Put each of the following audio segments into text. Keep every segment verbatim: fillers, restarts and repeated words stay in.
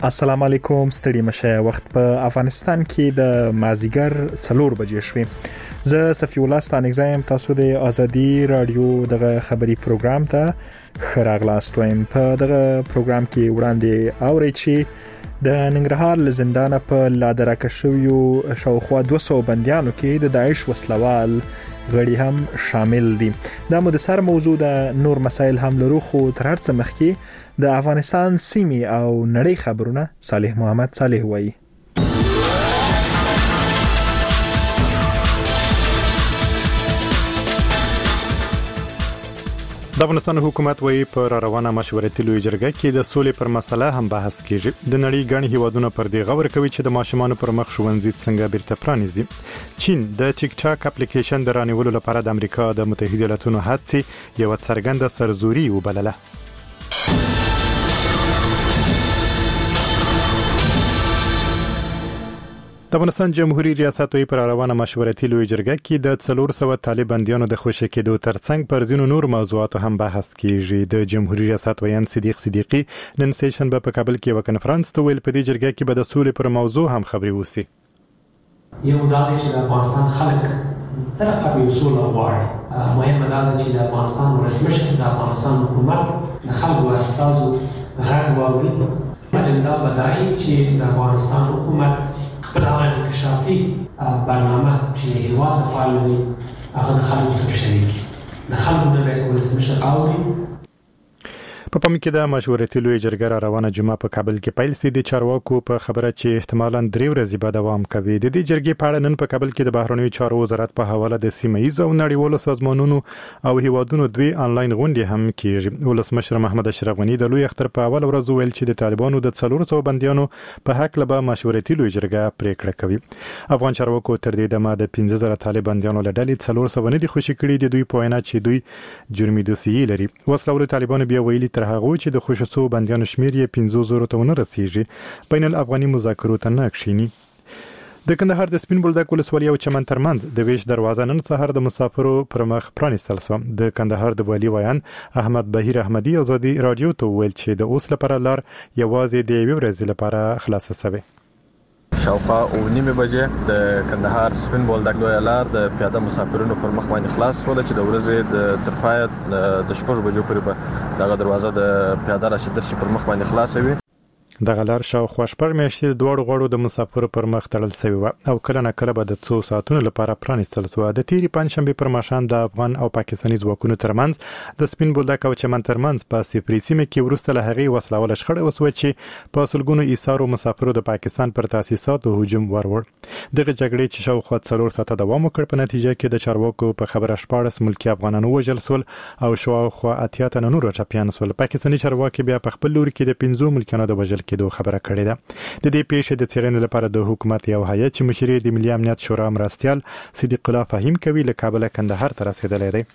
السلام علیکم، ستړي مشه. وخت په افغانستان کې د مازیګر څلور بجې شوې. زه صفی الله ستانګزایم، تاسو د ازادي رادیو دغه خبري پروګرام ته خراغلاست وایم. په دغه پروګرام کې وړاندې اوري چې د ننګرهار له زندانه په لادرکه شویو شاوخوا دوه سوه بنديانو کې د داعش وسلوال غړي هم شامل دي. دا مو د سر موضوع د نور مسایل هم لرو، خو تر هر څه مخکې د افغانستان سیمې او نړۍ خبرونه صالح محمد صالح وایي. د افغانستان حکومت وایي په را روانه مشورتي لوی جرګه کې د سولې پر مسله هم بحث کیږي. د نړۍ ګڼ هیوادونه پر دې غور کوي چې د ماشومانو پر مخ ښوونځي څنګه بیرته پرانیزي. چین د ټیک ټاک اپلیکیشن د رانیولو لپاره د امریکا د متحده ایالاتونو هڅې یو څرګنده سرزوري وبلله. د افغانستان جمهوریت ریاست وی پر روانه مشورتي لوی جرګه کې د څلور سوه طالب بنديانو د خوشی کېدو ترڅنګ پر ځینو نور موضوعاتو هم بحث کیږي. د جمهوریت ریاست ویان صدیق صدیقی نن سیشن په کابل کې یو کنفرانس ته ویل په دې جرګه کې به د سولې پر موضوع هم خبري وسی. یو دا چې د افغانستان خلک سره قبل اصول غواړي. مهمه دا چې د افغانستان ولسمشر د افغانستان حکومت د خلکو استازو غږ واوري. اجندا بدایي چې د افغانستان حکومت خپل هغه انکشافي برنامه چې هیواد د پالوي هغه د خلکو سره شریک د خلکو د ولسمشر اوري. په پام کې د مشورتي لوی جرګه را روانه جمعه په کابل کې پیل سي. د چارواکو په خبره چې احتمالاً درې ورځې به دوام کوي. د دې جرګې په اړه نن په کابل کې د بهرنیو چارو وزارت په حواله د سیمه ییزو او نړیوالو سازمانونو او هیوادونو دوی انلاین غونډې هم کیږي. ولسمشر محمد اشرف غنی د لوی اختر په اول ورځ ویل چې د طالبانو د څلور سوه بنديانو په حق له مشورتي لوی جرګه پریکړه کوي. افغان چارواکو تر دې دمه د پنځه زره طالب بنديانو له ډلې څلور سوه نه دي خوشي کړي. د دوی په وینا چې دوی جرمي دوسیې لري. وسلوال طالبانو بیا ویلي تر هغه چې د خوشسو بنديانو شمیر یې پنځه زره ته ونه رسیږي. بین الافغاني مذاکرو ته نه کښینی. د کندهار د سپین بولدک ولسوالۍ او چمن ترمنځ د ویش دروازه نن سهار د مسافرو پر مخ پرانیستل شو. د کندهار د والي ویان احمد بهیر احمدی ازادي رادیو ته ویل چې د اوس لپاره لار یوازې د یوې ورځې لپاره خلاصه شوه. شاوخوا او نیمه بجې د کندهار سپین بولدک لوی لار د پیاده مسافرونو پر مخ باندې خلاص شول چې د ورځې د ترپای د شپږ بجو پورې به دغه دروازه د پیاده راشدر چې پر مخ باندې خلاص وي. دغه لار شاوخوا شپږ میاشتې د دوړو غړو د مسافرو پر مخ تړل شوی و او کله نه کله به د څو ساعتونو لپاره پرانیستل شو. د تیری پنځشنبه پر ماښام د افغان او پاکستاني ځواکونو ترمنځ د سپین بولدک او چمن ترمنځ په سپری سیمه کې ورسته له هغې وسلوال شخړه وسوه چې په سلګونو ایثارو مسافرو د پاکستان پر تاسیساتو هجوم ورور. دغه جګړې چې شاوخوا څلور ساعته دوام وکړ په نتیجه کې د چارواکو په خبره شپاړس ملکی افغانانو وژل شول او شاوخوا اتیا تنه نور ټپیان شول. پاکستاني چارواکي بیا په خپل لوري کې د پنځو ملکیانو د وژل کېدو خبره کړې. د دې پیښې د څېړنې لپاره د حکومت یو هیئت چې مشر د ملي امنیت شورا مرستیال صدیق الله فهیم کوي له کابل کندهار ته رسیدلی دی.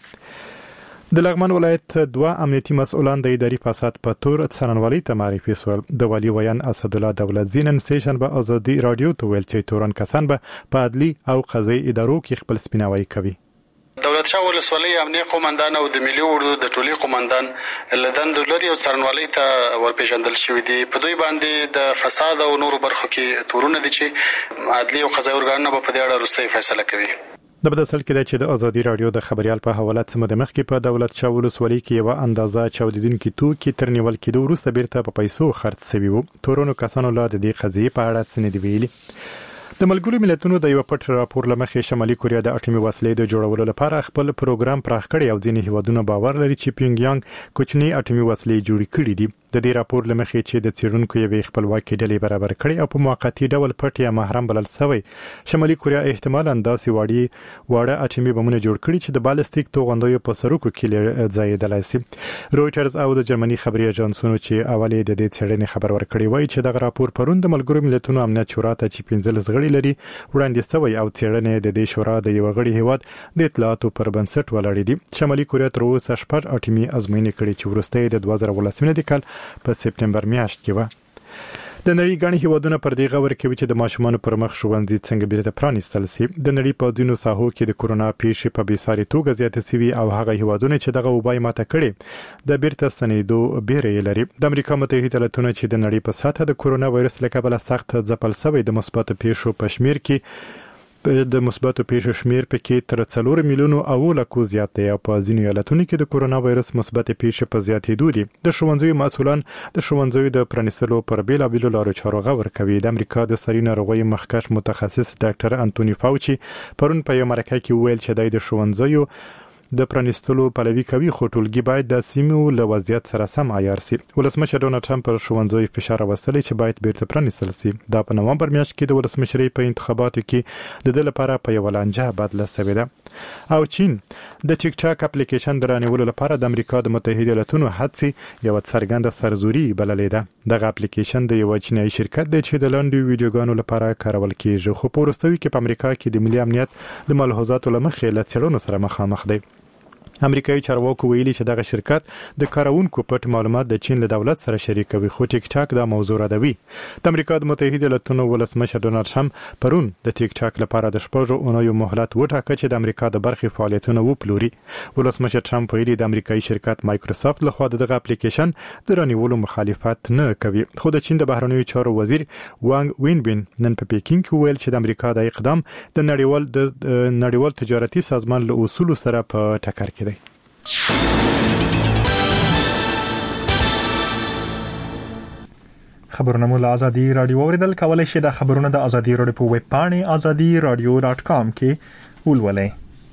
د لغمان ولایت دوه امنیتي مسؤلان د اداري فساد په تور څارنوالۍ ته معرفي شول. د والي ویان اسدالله دولت زینن سیشن به ازادي رادیو ته ویل چې تورن کسان به په عدلي او قضایي ادارو کې خپل سپیناوی کوي. دولت شاه ولسوالۍ امنیه قومندان او د ملي اردو د ټولي قومندان لدن دولري او څارنوالۍ ته ورپېژندل شوي دي. په دوی باندې د فساد او نورو برخو کې تورونه دي چې عدلي او قضایي ارګانونه به په دې اړه وروستۍ فیصله کوي. د بدسل کې د چې د ازادي رادیو د خبريال په حواله سم د مخ کې په دولت شاه ولسوالۍ کې یو اندازه چاودیدونکو توکي تر نیول کېدو وروسته بیرته په پیسو خرڅ شوی وو. تورونو کسانو لا د دې قضیې په اړه څه نه دی ویلي. د ملګرو ملتونو د یو پټ راپور لمخې شمالي کوریا د اټومي وسلې د جوړولو لپاره خپل پروګرام پراخ کړی او ځینې هیوادونه باور لري چې پیونګیانګ کوچنی اټومي وسلې جوړې کړې دي. د دې راپور لمخې چې د څېړونکو یوې خپلواکي ډلې برابر کړي او په موقتی ډول پټ یا محرم بلل شوی. شمالي کوریا احتمالاً داسې واړه واړه اټومي بمونه جوړ کړي چې د بالستیک توغندیو په سرکو کې ځایېدلای شي. رويټرز او د جرمني خبري اژانسونو چې اولې د دې څېړنې خبر ورکړی وای چې دغه راپور پروند د ملګرو ملتونو امنیت شورا ته چې پنځلس غړي لري وړاندې شوی او څېړنې د دې شورا د یو غړي هیواد د اطلاعاتو پر بنسټ ولاړې دي. شمالي کوریا تر اوسه شپږ اټومي ازموینې کړې چې وروسته د دوه زره ولسمه کال په سپتمبر میاشت کې و. د نړۍ غاڼې هیوادونه پر دې غور کوي چې د ماشومان پر مخ ښوونځي څنګه بیرته پرانیستل شي. د نړۍ په ځینو ساحو کې د کورونا پیښې په بیساري توګه زیاتې شوي او هغه هیوادونه چې دغه وبای ماته کړي د بیرته ستنېدو بیره لري. د امریکا متحده ایالاتونو چې د نړۍ په سطحه د کورونا وایرس له کبله سخت ځپل شوی د مثبت پیښو په شمیر کې د مثبتو پیښو شمیر پکې تر څلور میلیونو او لکو زیات دی او په ځینو ایالتونو کې د کورونا وایرس مثبت پیښې په زیاتېدو دي. د ښوونځیو مسؤلان د ښوونځیو د پرانیستلو پر بیلابیلو لارو چارو غور کوي. د امریکا د سري ناروغیو مخکښ متخصص ډاکټر انټونی فاوچي پرون په یو مرکه کې ویل چې د ښوونځیو د پرانیستلو پلوي کوي خو ټولګي باید د سیمو له وضعیت سره سم عیار شي. ولسمشر ډونالډ ټرمپ پر ښوونځیو فشار راوستلی چې باید بیرته پرانیستل شي. دا په نومبر میاشت کې د ولسمشرۍ په انتخاباتو کې د دې لپاره په یو لانجه بدله شوې ده. او چین د ټیک ټاک اپلیکیشن درانیولو لپاره د امریکا د متحده ایالاتونو هڅې یو څرګنده سرزوري بللې ده. دغه اپلیکیشن د یو چینایي شرکت دی چې د لاندې ویډیوګانو لپاره کارول کیږي خو په وروستیو کې په امریکا کې د ملي امنیت د ملحوظاتو لمخې له څېړنو سره مخامخ دی. امریکایي چارواکو ویلي چې دغه شرکت د کارونکو پټ معلومات د چین له دولت سره شریکوي خو ټیک ټاک دا موضوع ردوي. د امریکا د متحده ایالاتونو ولسمشر ډونالډ ټرمپ پرون د ټیک ټاک لپاره د شپږو اونیو مهلت وټاکه چې د امریکا د برخې فعالیتونه وپلوري. ولسمشر ټرمپ ویلي د امریکایي شرکت مایکروسافت لخوا دغه اپلیکیشن د رانیولو مخالفت نه کوي خو د چین د بهرنیو چارو وزیر وانګ وینبین نن په پیکینګ کې ویل چې د امریکا د اقدام د نړیوال د نړیوال تجارتي سازمان له اصولو سره په ټکر کې دی. خبرونه مو له ازادي رادیو اوریدل کولای شئ. د خبرونه د ازادي رادیو په ویب پاڼه ازادي رادیو ډاټ کام کې ولولئ.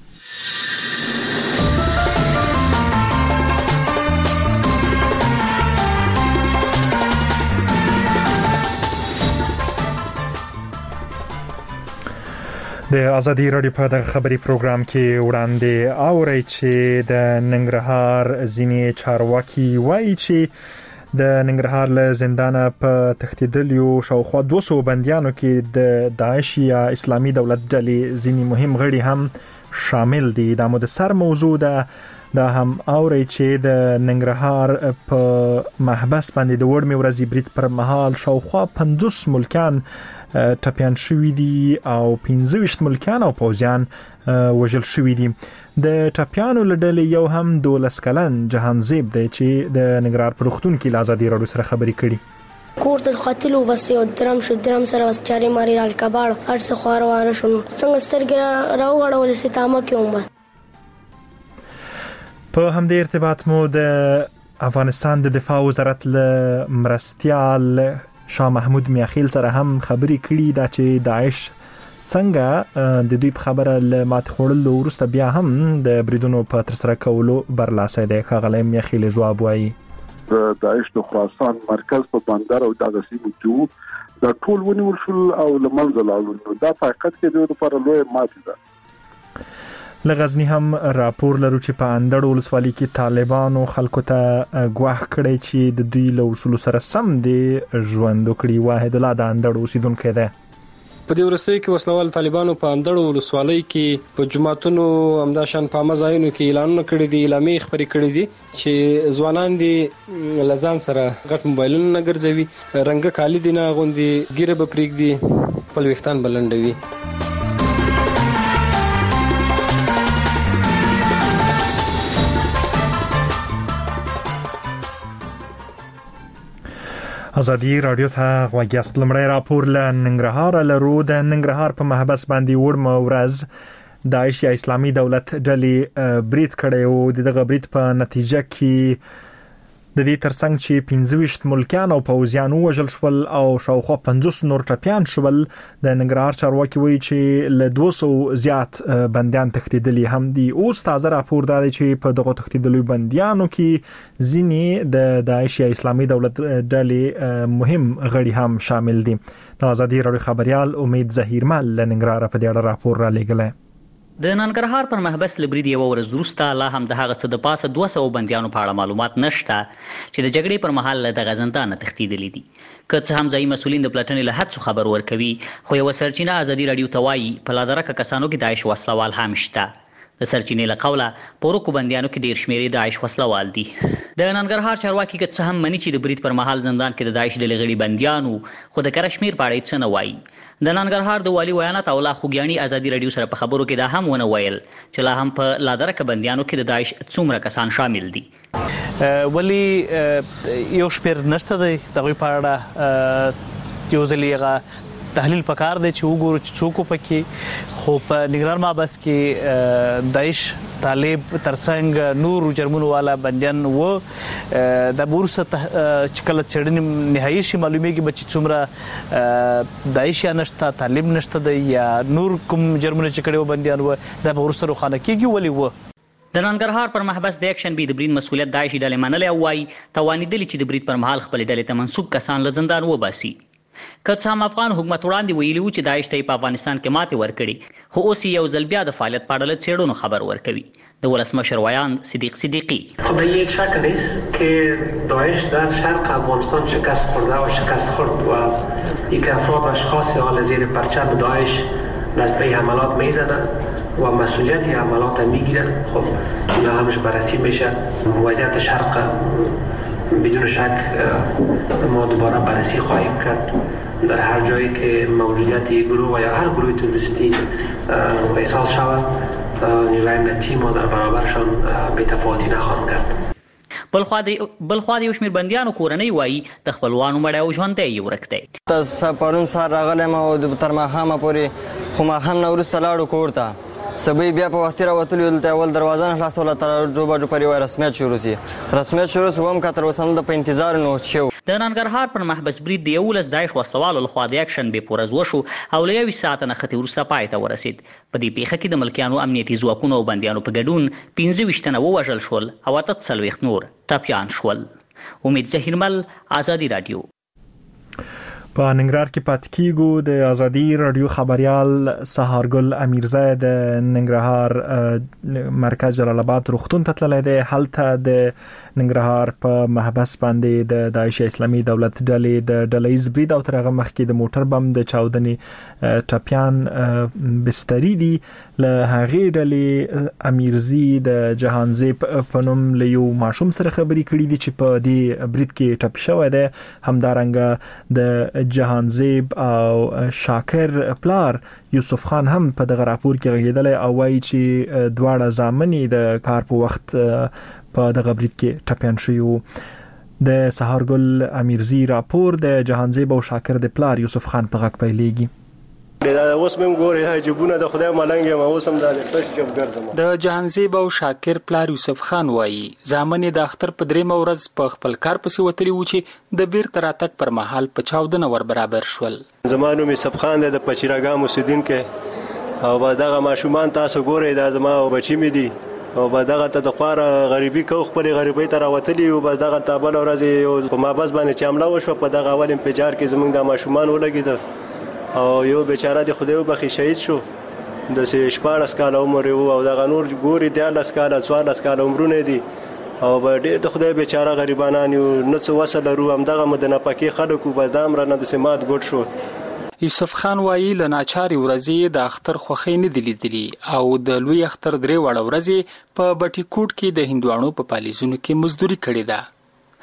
د ازادي رادیو په دغه خبري پروګرام کې وړاندې اورئ چې د ننګرهار ځینې چارواکي وایي چې د ننګرهار له زندانه په تښتېدلیو شاوخوا دوه سوه بندیانو کې د داعش یا اسلامي دولت ډلې ځینې مهم غړي هم شامل دي. دا مو د سر موضوع ده. دا هم اورئ چې د ننګرهار په محبس باندې د وړمې ورځې برید پر مهال شاوخوا پنځوس ملکیان ټپیان شوي دي او پنځه ویشت ملکیان او پوځیان وژل شوي دي. د ټپیانو له ډلې یو هم دولس کلن جهانزیب دی چې د ننګرهار په روغتون کې له ازادي رادیو سره خبرې کړي. کور ته ختلو بس یو درم شو درم سره بس چارې ماري رال کباړ هر څه خوار واره شو څنګه سترګې راوغړول سي تامه کوم. په همدې ارتباط مو د افغانستان د دفاع وزارت له مرستیال شاه محمود میاخیل سره هم خبرې کړي دا چې داعش څنګه د دوی په خبره له مات خوړلو وروسته بیا هم د بریدونو په ترسره کولو برلاسه دی. ښاغلی میاخیل ځواب وایي د داعش د خراسان مرکز په بندر او دغه سیمو کې دا ټول ونیول شول او له منځه لاړل. دا په حقیقت کې د دوی لپاره لویه ماتې ده. له غزني هم راپور لرو چې په اندړ ولسوالۍ کې طالبانو خلکو ته ګواښ کړی چې د دوی له اصولو سره سم دی ژوند وکړي. واحد الله د اندړ اوسیدونکی دی. په دې ورستیو کې وسلوال طالبانو په اندړ ولسوالۍ کې په جماعتونو همداشان په مزایونو کې اعلانونه کړي دي اعلامیې خبرې کړي دي چې ځوانان دي لزان سره غټ موبایلونه نه ګرځوي رنګه کالي دي نه اغوندي ګیره به پرېږدي خپل ویښتان بلندوي. ازادي رادیو ته غوږیاست. لمړی راپور له ننګرهار لرو. د ننګرهار په محبس باندې وړمه ورځ داعش یا اسلامي دولت ډلې برید کړی او دغه برید په نتیجه کې د دې ترڅنګ چې پنځه ویشت ملکیان او پوځیان وژل شول او شاوخوا پنځوس نور ټپیان شول. د ننګرهار چارواکي وایي چې له دوه سوه زیات بندیان تښتېدلي هم دي. اوس تازه راپور دا دی چې په دغه تښتېدلو بندیانو کې ځینې د داعش یا اسلامي دولت ډلې مهم غړي هم شامل دي. د ازادي رادیو خبريال امید ظهیرمل له ننګرهار په دې اړه راپور را لېږلی. د ننګرهار پر محبس لبرید یو ورځ وروسته لا هم د هغه څه د پاسه دوه سوه بندیانو په اړه معلومات نشته چې د جګړې پر مهال له دغه زندانه تښتېدلي دي. که څه هم ځایي مسؤلین د پلټنې له هڅو خبر ورکوي خو یوه سرچینه ازادي راډیو ته وایي په لادرکه کسانو کې داعش وسلوال هم شته. د سرچینې له قوله په ورکو بندیانو کې ډیر شمیرې داعش وسلوال دي. د ننګرهار چارواکي که څه هم مني چې د برید پر مهال زندان کې د داعش ډلې غړي بندیانو، خو د کره شمیر په اړه څه نه وایي. د ننګرهار د والي ویانات الله خوګیاني ازادي رادیو سره په خبرو کې دا هم ونه ویل چې لا هم په لادرکه بندیانو کې د داعش څومره کسان شامل دي. ولی یو شمیر نشته دی دغه په اړه یو ځل یې تحلیل پکار دی چې وګورو چې څوک پکې، خو په ننګرهار محبس کې داعش طالب ترڅنګ نور جرمونو والا بندیان و د بورسه چې کله چړنې نهایي شي معلومیږي چې څومره داعش یا نشته طالب نشته دی یا نور کوم جرمونه چې کړي و بندیان و د بورسه روخانه کیږي. ولی و د ننګرهار پر محبس د اکشن بي د برید مسولیت داعش ډلې منلې او وايي توانیدلې چې د برید پر مهال خپل ډلې ته منسوب کسان له زندان وباسي. که څه هم افغان حکومت وړاندې ویلي و چې داعش ته په افغانستان کې ماتې ورکړي، خو اوس یو ځل بیا د فعالیت په اړه له څېړنو خبر ورکوي. د ولسمشر ویان صدیق صدیقی: خب یک شک نیست که داعش در شرق افغانستان شکست خورده و شکست خورد و یک افراد اشخاص حال زیر پرچم داعش دسته حملات میزنند و مسئولیت حملات میگیرند. خب اینا همش بررسی میشه. وضعیت شرق بدون شک ما دوباره بررسی خواهیم کرد. در هر جایی که موجودیت یک گروه و یا هر گروه تروریستی احساس شود، نیروی امنیتی ما در برابرشان بی‌تفاوتی نخواهند کرد. بلخوا د یو شمېر بندیانو کورنۍ وایي د خپلوانو مړی او ژوندی یې ورک دی. تاسو پرون سهار راغلی یم او تر ماښامه پورې، خو ماښام نه وروسته لاړو کور ته. سبی بیا په وختي راوتلي ول ته اول دروازه نه خلاصوله تر جو باجو پورې وایي رسمیت شروع سي. رسمیت شروع سو هم که تر اوسه همدلته په انتظار نو شو. د ننګرهار پر محبس برید د یولس داعش وسلوالو لخوا د اکشن بې په ورځ وشو او له یوې ساعته نښتې وروسته پای ته ورسېد. په دې پیښه کې د ملکیانو امنیتي ځواکونو او بندیانو په ګډون پنځه ویشت تنه ووژل شول او اته څلوېښت نور ټپیان شول. امید ظهیرمل، ازادي رادیو. په ننګرهار کې پاتې کیږو. د ازادي رادیو خبريال سهارګل امیرزی د ننګرهار مرکز جلال آباد روغتون ته تللی دی. هلته د ننګرهار په محبس باندې د داعش اسلامي دولت ډلې د ډلهیز برید او تر هغه مخکې د موټر بم د چاودنې ټپیان بستري دي. له هغې ډلې امیرزی د جهانزیب په نوم له یو ماشوم سره خبرې کړې دي چې په دې برید کې ټپي شوی دی. همدارنګه د جهانزیب او شاکر پلار یوسف خان هم په دغه راپور کې غږیدلی او وایي چې دواړه زامنې د کار په وخت په دغه برید کې ټپیان شوي وو. د سهارګل امیرزی راپور د جهانزیب او شاکر د پلار یوسف خان په غږ پیلېږي. دا اوس مم ګوري حجبونه د خدای ملنګ ما اوس هم د پښ جوب ګرځم. د جهانزیب او شاکر پلار یوسف خان وایي زامن د اختر په درې مورز په خپل کار پسې وتلی و چې د بیر تراتک پر مهال په چاودنه ور برابر شول. زمانو می سبخان د پچیراګام مسدین کې او با دغه ماشومان تاسو ګوري دا زما بچی می دي او با دغه ته د خواره غریبي کو خپل غریبي تر وتلی او با دغه تابل ورځ په مابس باندې چاملا وشو. په دغه اول انفجار کې زمونږ د ماشومان ولګید او یو بیچاره د خدای وبخي شهید شو. د شپاړس کاله عمر او دغه نور ګوري د لس کاله څوارلس کاله عمرونه دي او به د خدای بیچاره غریبانان یو نه څه وسه لرو. همدغه مدنه پکې خلکو به د امر نه د سمات ګډ شو. یوسف خان وایي له ناچاري ورځې د اختر خوښۍ نه دي لیدلي او د لوی اختر درې وړه ورځې په بټي کوټ کې د هندوانو په پالیزونو کې مزدوري کړې ده.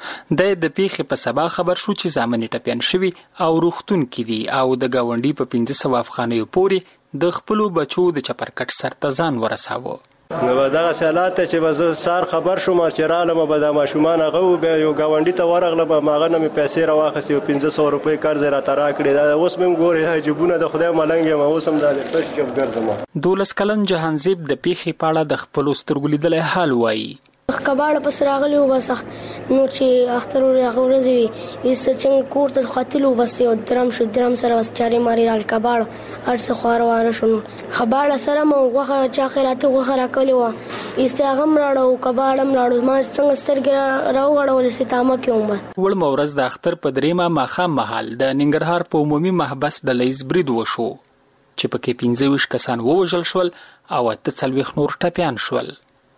د د پیښې په سبا خبر شو چې زامن ټپیان شوي او روغتون کې دي او د گاونډي په پنځه سوه افغانیو پورې د خپلو بچو د چپرکټ سر ته ځان ورساوه. نو دغه حالات چې به سار خبر شوم چې رالم به د ماشومان هغه به یو گاونډي ته ورغلم ماغه نه مې پیسې راواخستې او پنځه سوه روپۍ قرض راته راکړې. دا اوس مې ګوري حجبونه د خدای ملنګ ما اوس هم د پښ جوب ګرځم. دولس کلن جهانزیب د پیښې په اړه د خپلو سترګو لیدلی حال وایي. کباړه پس راغلی و بس نو چې اختر ورغه ورځي ایست څنګه کور ته خاتلو بس یو درم شو درم سره بس چاري ماري رال کباړه ارڅ خو روانه شو. خباړه سره مو غوخه چا خیراته غوخه راکلی و ایست هغه مراړو کباړم راړو ما څنګه سترګې راوغړول سي تامه کوم. ول مورز د اختر په دریمه ماخام محل د ننګرهار په عمومي محبس ډلهیز برید وشو چې پکې پنځه ویشت کسان ووژل شول او اته څلوېښت نور ټپیان شول.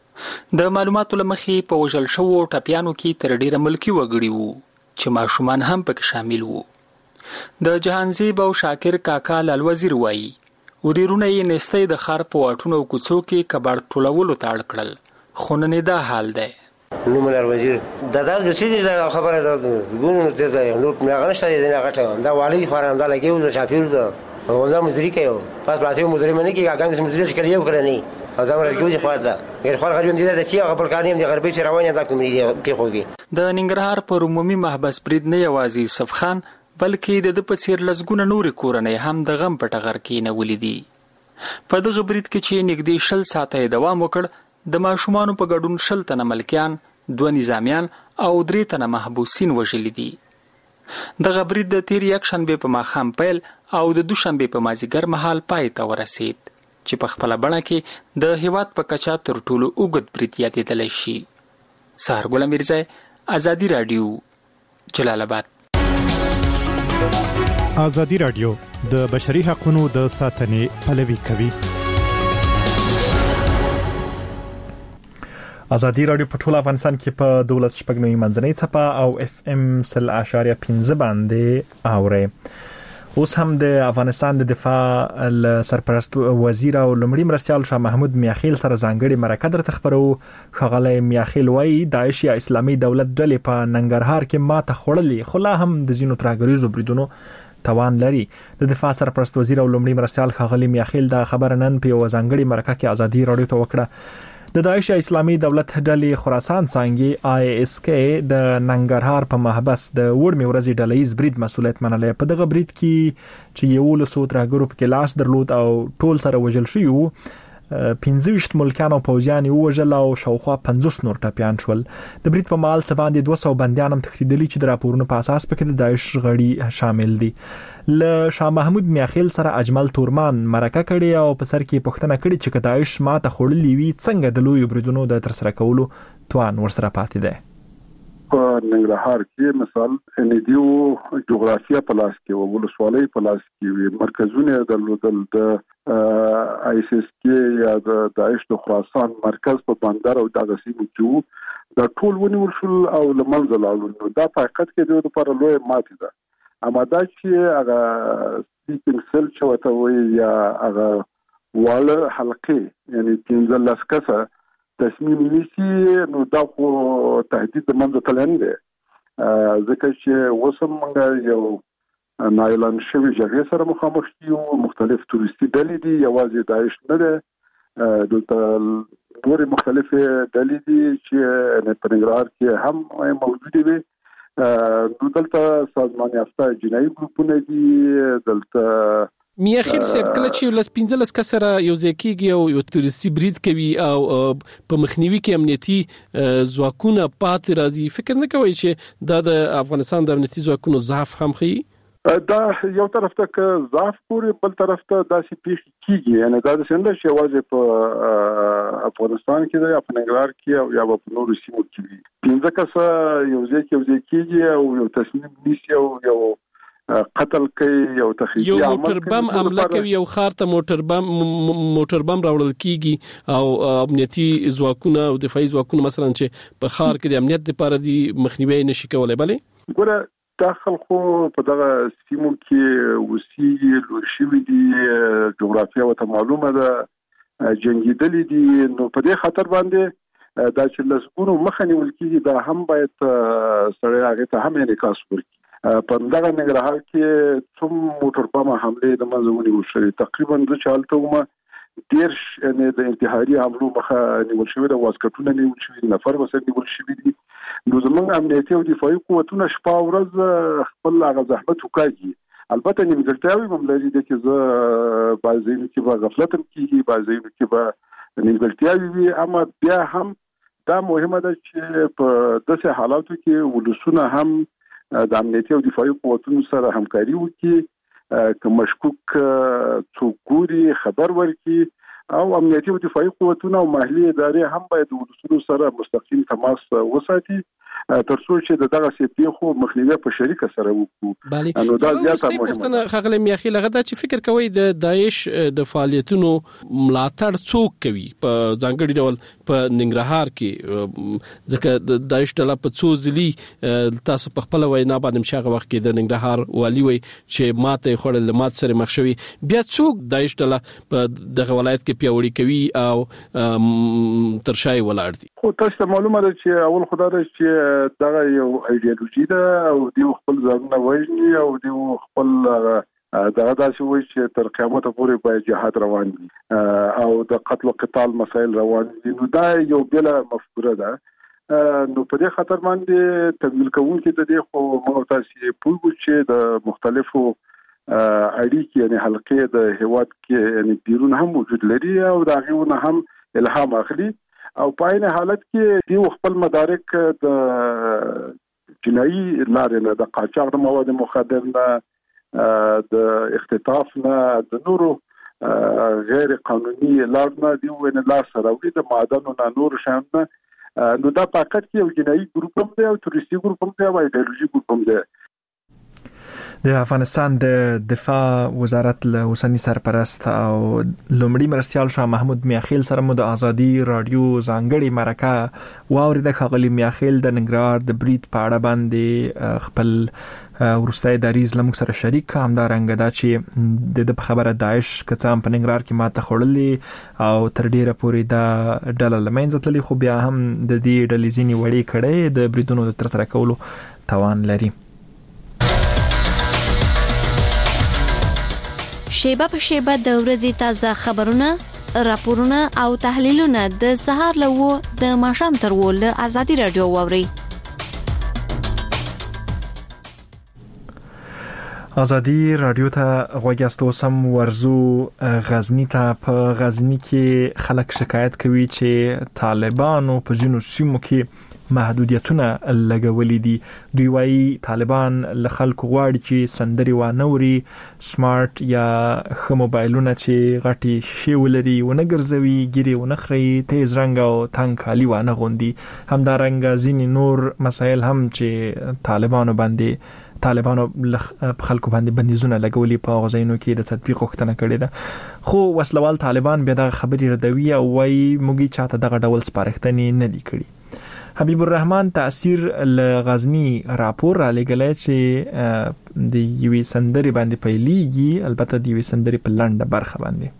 د معلوماتو له مخې په وژل شوو ټپیانو کې تر ډیره ملکي وګړي وو چې ماشومان هم پکې شامل وو. د جهانزیب او شاکر کاکا لال وزیر وایي وريرونه یې نستې د خار په واټونو کوڅو کې کباړ ټولولو ته اړ کړل، خو نن دا حال دی. نو منر وزیر دا دا د سړي د خبره ده ګونو ته ځای نو نه غنښت دی نه غټه دا والی خورم دا لګیو د شافیر ده ولدا مزری کوي پاس پاسه مزری منی کې اګان د مزری شکل یو کړی نه دا ورګو دي خو دا غیر خپل غریب دي د چې خپل کاریم دي غربي چې روانه دا کوم دي کې خوږي. د ننګرهار پر عمومي محبس برید نه یوازې یوسف خان بلکې د په څیر لزګونه نور کورنۍ هم د غم په ټغر کې نه ولیدي. په دغه برید کې چې نږدې شل ساعته دوام وکړ، د ماشومانو په ګډون شل تنه ملکیان، دوه نظامیان او درې تنه محبوسین وژل دي. دغه برید د تیر یک شنبه په ماښام پیل او د دوشنبه په مازیګر مهال پای ته ورسید، چې په خپل بڼه کې د هیواد په کچا تر ټولو اوږد برید یادېدلی شي. سهرګل میرزا، ازادي رادیو، جلال آباد. ازادي رادیو د بشري حقوقو د ساتنې پلوي کوي. ازادي رادیو په ټول افغانستان کې په دولت شپږ نوي منځنۍ څپه او اف ام سل اشاریه پنځه باندې اوري. اوس هم د افغانستان د دفاع سرپرست وزیر او لمړي مرستیال شاه محمود میاخیل سره ځانګړي مرکه درته خبرو. ښاغلی میاخیل وایي داعش یا اسلامي دولت ډلې په ننګرهار کې ماته خوړلې، خو لا هم د ځینو ترهګریزو بریدونو توان لري. د دفاع سرپرست وزیر او لمړي مرستیال ښاغلی میاخیل دا خبره نن په یو ځانګړي مرکه کې ازادي رادیو ته وکړه. د داعش اسلامي دولت ډلې خراسان څانګې آی اس کې د ننګرهار په محبس د وړمې ورځې ډلهیز برید مسولیت منلی. په دغه برید کې چې یولسو ترهګرو پکې لاس درلود او ټول سره وژل شوي وو، پنځه ویشت ملکیان او پوځیان یې ووژل او شاوخوا پنځوس نور ټپیان شول. د برید په مهال څه باندې دوه سوه بندیان هم تښتېدلي چې د راپورونو په اساس پکې د داعش غړي شامل دي. له شاه محمود میاخیل سره اجمل تورمان مرکه کړې او په سر کې پوښتنه کړې چې که داعش ماته خوړلې وي څنګه د لویو بریدونو د ترسره کولو توان ورسره پاتې دی. په ننګرهار کې مثال اندیو جغرافیه په لاس کې او ولسوالۍ په لاس کې مرکزونه درلودل. د آی اس اس کې یا د داعش د خراسان مرکز په بندر او دغه سیمو کې د ټول ونیول شول او لمنځه لاړل. دا په حقیقت کې د لپاره لوی ماتې ده. اما دا چې هغه سلیپینګ سیل چې وته وي یا هغه واله حلقې یعنی پنځه لس کسه تصمیم نیسي، نو دا خو تهدید د منځه تلل دی. ځکه چې اوس هم موږ یو نااعلان شوي جګړې سره مخامخ یو، مختلف تورستي ډلې دي، یوازې داعش نه دی، دلته نورې مختلفې ډلې دي چې په ننګرهار کې هم موجودې وي. نو دلته سازمان یافته جنایي ګروپونه دي. دلته میاخیل صاحب کله چې لس پنځلس کسره یو ځای کېږي او یو تورستي برید کوي او په مخنیوي کې امنیتي ځواکونه پاتې راځي، فکر نه کوئ چې دا د افغانستان د امنیتي ځواکونو ضعف هم ښیي؟ دا یو طرف ته که ضعف پورې، بل طرف ته داسې پیښې کېږي. یعنې دا داسې نه چې یوازې په افغانستان کې دی یا په ننګرهار کې او یا په نورو سیمو کې وي. پنځه کسه یو ځای کې یو ځای کېږي او یو تصمیم نیسي او یو قتل کوي، یو تخریبي یو موټر بم حمله کوي، یو ښار ته موټر بم موټر بم راوړل کیږي او امنیتي ځواکونه او دفاعي ځواکونه مثلا چې په ښار کې د امنیت لپاره دي مخنیوي نشي کولای. بلې ګوره داخل خو په دغه سیمو کې وسیږي لوړ شوي دي، جغرافیه ورته معلومه ده، جنګېدلي دي. نو په دې خاطر باندې دا چې لسګونو مخه نیول کېږي دا هم باید سړی هغې ته هم انعکاس ورکړي. په دغه ننګرهار کې څوم موټر بم حملې د منځه ونیول شوې، تقریبا زه چې هلته وم دېرش یعنې د انتحاري حملو مخه نیول شوې ده، واسکټونه نیول شوي، نفر ورسره نیول شوي دي. نو زموږ امنیتي او دفاعي قوتونه شپه او ورځ خپل هغه زحمت وکاږي. البته نیمګړتیاوې هم لري دي چې زه بعض ځایونو کې به غفلت هم کېږي، بعض ځایونو کې به نیمګړتیاوې وي. اما بیا هم دا مهمه ده چې په داسې حالاتو کې ولسونه هم د امنیتي او دفاعي قوتونو سره همکاري وکړي، که مشکوک څوک ګوري خبر ورکړي، او امنیتي او دفاعي قوتونه او محلي ادارې هم باید د ولسونو سره مستقیم تماس وساتي ترڅو چې دغه سیپی خو مخنیوي په شریکه سره وکړو نو دا زیاته مهمه ده. خغل میاخیل هغه دا چې فکر کوي د داعش د فعالیتونو ملاتړ څوک کوي په ځانګړي ډول په ننګرهار کې ځکه د داعش ډله په څو ځلي تاسو په خپل وینا باندې شاغه وخت کې د ننګرهار والی وي چې ماته خړل مات سره مخ شوی بیا څوک داعش ډله په دغه ولایت کې پیاوړي کوي او ترشای ولاړ دي. خو تاسو ته معلومه ده چې اول خدای چې دغه یو ایدئولوژي ده او دی خپل ځانونه وایي او دی خپل دغه داسې وایي چې تر قیامت پورې باید جهاد روان وي او د قتل او قتال مسایل روان دي. نو دا یو بل مفکوره ده. نو په دې خاطر باندې تمویل کوونکي د دې خو موږ تاسو پوهیږو چې د مختلفو اړیکې یعنی حلقې د هیواد کې یعنی بیرون هم وجود لري او دا غوونه هم الهام اخلي او په عین حالت کې دی خپل مدارک د جنایي لارې نه د قاچاق د مواد مخدر نه د اختطاف نه د نورو غیر قانوني لارې نه دی ونه لاس راوړي د معدنونو نه نور شان نه نو دا پاکټ کې یو جنایي ګروپ هم دی او تروریستي ګروپ هم دی او ایدئولوژي ګروپ هم دی. د افغانستان د دفاع وزارت له اوسنی سرپرست او لومړي مرستيال شاه محمود میاخیل سره مو د ازادي رادیو ځانګړي مرکه واورید. خغلی میاخیل د ننګرهار د برید په اړه باندې خپل ورستای دریز لمک سره شریک همدارنګه دا چې د خبره داعش کڅام په ننګرهار کې ماته خړلې او تر ډیره پورې دا ډله لمنځه تللی خو بیا هم د دې ډلې ځینی وړي کړي د بریدونو د تر سره کولو توان لري. شیبه په شیبه د ورځې تازه خبرونه، راپورونه او تحلیلونه د سهار له و د ماښام تر و له ازادي رادیو واوري. ازادي رادیو ته غوږیاستو سم ورزو غزنی ته. په غزنی کې خلک شکایت کوي چې طالبانو په ځینو سیمو کې محدودیتونه لګولې دي. دوی وايي طالبان له خلکو غواړي چې سندري وانوري، سمارټ یا خو موبایلونه چې غټي شی ولري ونه ګرځوي، ګيري ونه خري، تیز رنگ او تنگ کالي وانه غوندي. همدارنګه ځینې نور مسایل هم چې طالبانو باندې طالبانو خلکو باندې بندیزونه لګولي په غزاینو کې د تطبیق غوښتنه کړې ده. خو وسلوال طالبان بیا د خبري ردوي او وايي موږ چاته دغه ډول سپارښتنې نه دي کړې. حبیب الرحمن تاثیر ل غزنی راپور را لګلای چې د یوې سندري باندې پیلېږي، البته د یوې سندري په لنډه برخه باندې.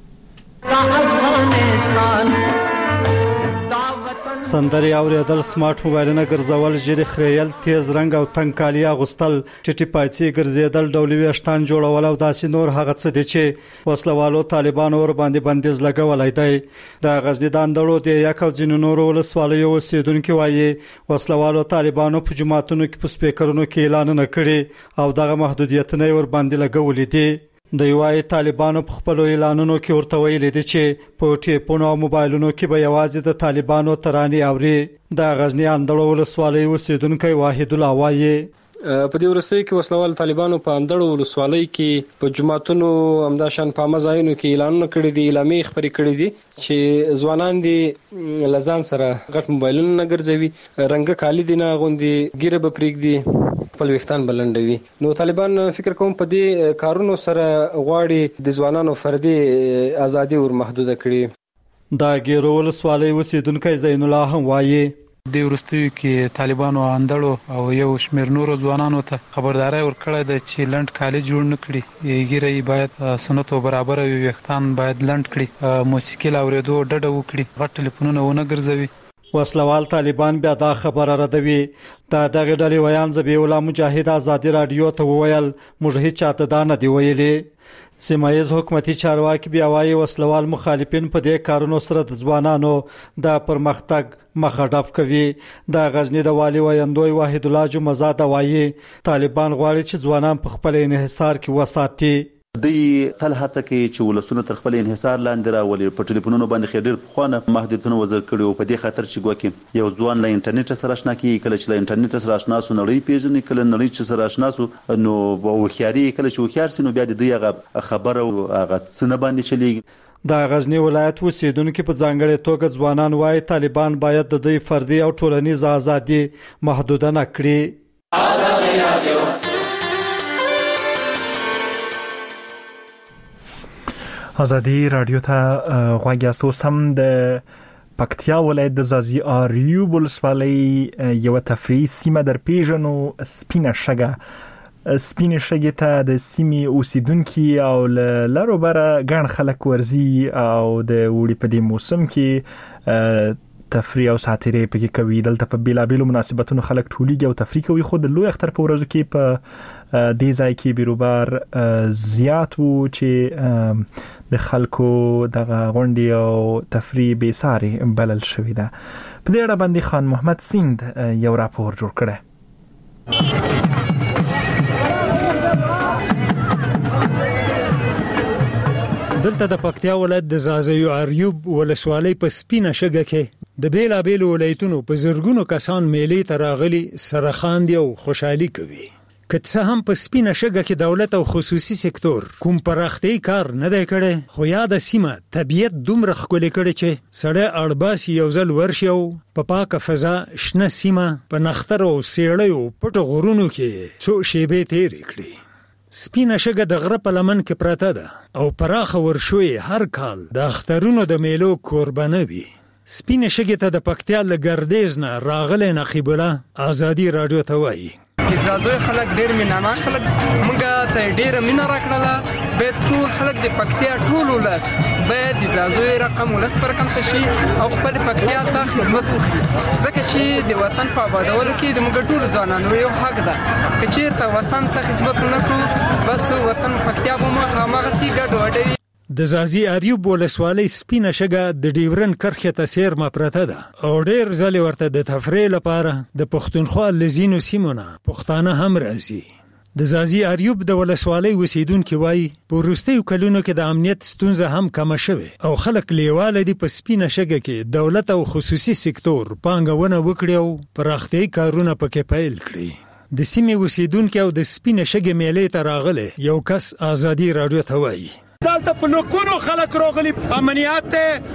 سندري اوریدل، سمارټ موبایلونه ګرځول، ژیړ خریل، تیز رنگ او تنگ کالي اغوستل، ټټي پایڅې ګرځیدل، ډولي ویشتان جوړول او داسې نور هغه څه دي چې وسلوالو طالبان ور باندې بندیز لګولای دی. د غزنی د اندړو د یک او ځینو نورو ولسوالیو اوسیدونکو وایي وسلوالو طالبانو په جماعتونو کې په سپیکرونو کې اعلان نه کړي او دغه محدودیتونه ور باندې لګولې دي. د یوای طالبانو په خپل اعلانونو کې ورته ویلي دي چې په ټیپونو او موبایلونو کې به یوازې د طالبانو ترانې اوري. د غزنی اندړو ولسوالۍ اوسیدونکو واحد الله وایي په دې ورستۍ کې وسلوال طالبانو په اندړو ولسوالۍ کې په جماعتونو همداشان په مزاینو کې اعلانونه کړي دي، اعلامیې خبرې کړي دي چې ځوانان دي لزان سره غټ موبایلونه نه ګرځوي، رنګ کالی دي نه غوندي، ګیره به پرېږدي، خپل وختان بلندوي. نو طالبان فکر کوم په دې کارونو سره غواړي د ځوانانو فردي ازادي ور محدوده کړي. دا ګیرو ولسوالۍ اوسیدونکو زین الله هم وایي د ورستیو کې طالبانو اندړو او یو شمیر نورو ځوانانو ته خبرداري ورکړه د چې لند کالج جوړ نکړي، یګری باید سنتو برابر وي، وختان باید لند کړي، موسیقي لاوریدو ډډه وکړي، غټ ټلیفونونه ونه ګرځوي. وسلوال طالبان بیا دا خبره ردوي. دا دغه ډلې ویان زبی الله مجاهد ازادي رادیو ته وویل موږ هیڅ چاته دا نه دی ویلي. سیمایز حکومتي چارواکي بیا وايي وسلوال مخالفین په دې کارونو سره د ځوانانو د پرمختګ مخه ډب کوي. د غزنی د والي ویندوی واحد الله جمعزاده وایي طالبان غواړي چې ځوانان په خپل انحصار کې وساتي. دوی تل هڅه کوي چې ولسونه تر خپل انحصار لاندې راولي. په ټلیفونونو باندې خېډر خوانه محدودیتونه وزر کړي او په دې خاطر چې ګوکې یو ځوان له انټرنیټ سره آشنا کیږي، کله چې له انټرنیټ سره آشنا سو نړۍ پیژني، کله نړۍ چې سره آشنا سو نو وخیاري، کله چې وخیار سي نو بیا د دې هغه خبره او هغه څه نه باندې چلیږي. د غزنی ولایت اوسیدونکو په ځانګړي توګه ځوانان وايي طالبان باید د دوی فردي او ټولنیز ازادي محدود نه کړي. ازادي رادیو ازادي رادیو ته غوږ یاستو. سم د پکتیا ولایت د زازي اریوب ولسوالۍ یو تفریحي سیمه در پیژنو سپینه شګه. سپینه شګه ته د سیمې اوسیدونکو او لارو بره ګڼ خلک ورزي او د وړي په دې موسم کې تفریح او ساتیرې پکې کوي. دلته په بیلابیلو مناسبتونو خلک ټولیږي او تفریح کوي. خو د لوی اختر په ورځو کې په دې ځای کې بیروبار زیات وو چې د خلکو دغه غونډې او تفریح به ساري بلل شوې ده. په دې اړه باندې خان محمد سیند یو راپور جوړ کړی. دلته د پکتیا ولایت د زازي اریوب ولسوالۍ په سپینه شګه کې د بیلابیلو ولایتونو په زرګونو کسان میلې ته راغلي سره خاندي او خوشحالي کوي. که څه هم په سپینه شګه کې دولت او خصوصي سکتور کوم پراختي کار نه دی کړی، خو یاد سیمه طبيعت دومره ښکلې کړي چې سړی اړباسي یو ځل ورشي او په پاکه فضا شنه سیمه په نختر او سیړیو پټو غرونو کې څو شیبې تیرې کړي. سپینه شګه د غره په لمن کې پراته ده او پراخه ورشوي هر کال د اخترونو د میلو قربانه وي. سپینه شګه ته د پکتیا له ګردیز نه راغلی نقیب الله ازادي رادیو ته وایي. زازوی خلک ډیر مینانه خلک موږ ته ډیر مینا راکړه. به ټول خلک د پکتیا ټول ولس به د زازوی رقم ولس پر کم تشي او خپل پکتیا ته خدمت وکړي، ځکه چې د وطن په آبادولو کې د موږ ټول ځوانانو یو حق ده. که چیرته وطن ته خدمت ونکړو بس وطن پکتیا به مو هماغه سي ګډ وډوي. د زازي اریوب ولسوالۍ سپینه شګه د ډیورن کرښې ته سیر مپرته ده او ډیر ځلې ورته د تفریح لپاره د پښتونخوا لزینو سیمونه پښتانه هم راځي. د زازي اریوب د ولسوالۍ اوسیدونکو وایي په وروستیو کلونو کې د امنیت ستونزه هم کم شوه او خلک لیواله دي په سپینه شګه کې دولت او خصوصي سکتور پانګونه وکړي او پراختي کارونه پکې پیل کړي. د سیمې اوسیدونکو او د سپینه شګه میلې ته راغله یو کس ازادي رادیو ته وایي. دلته په لکونو خلک راغلي، امنیت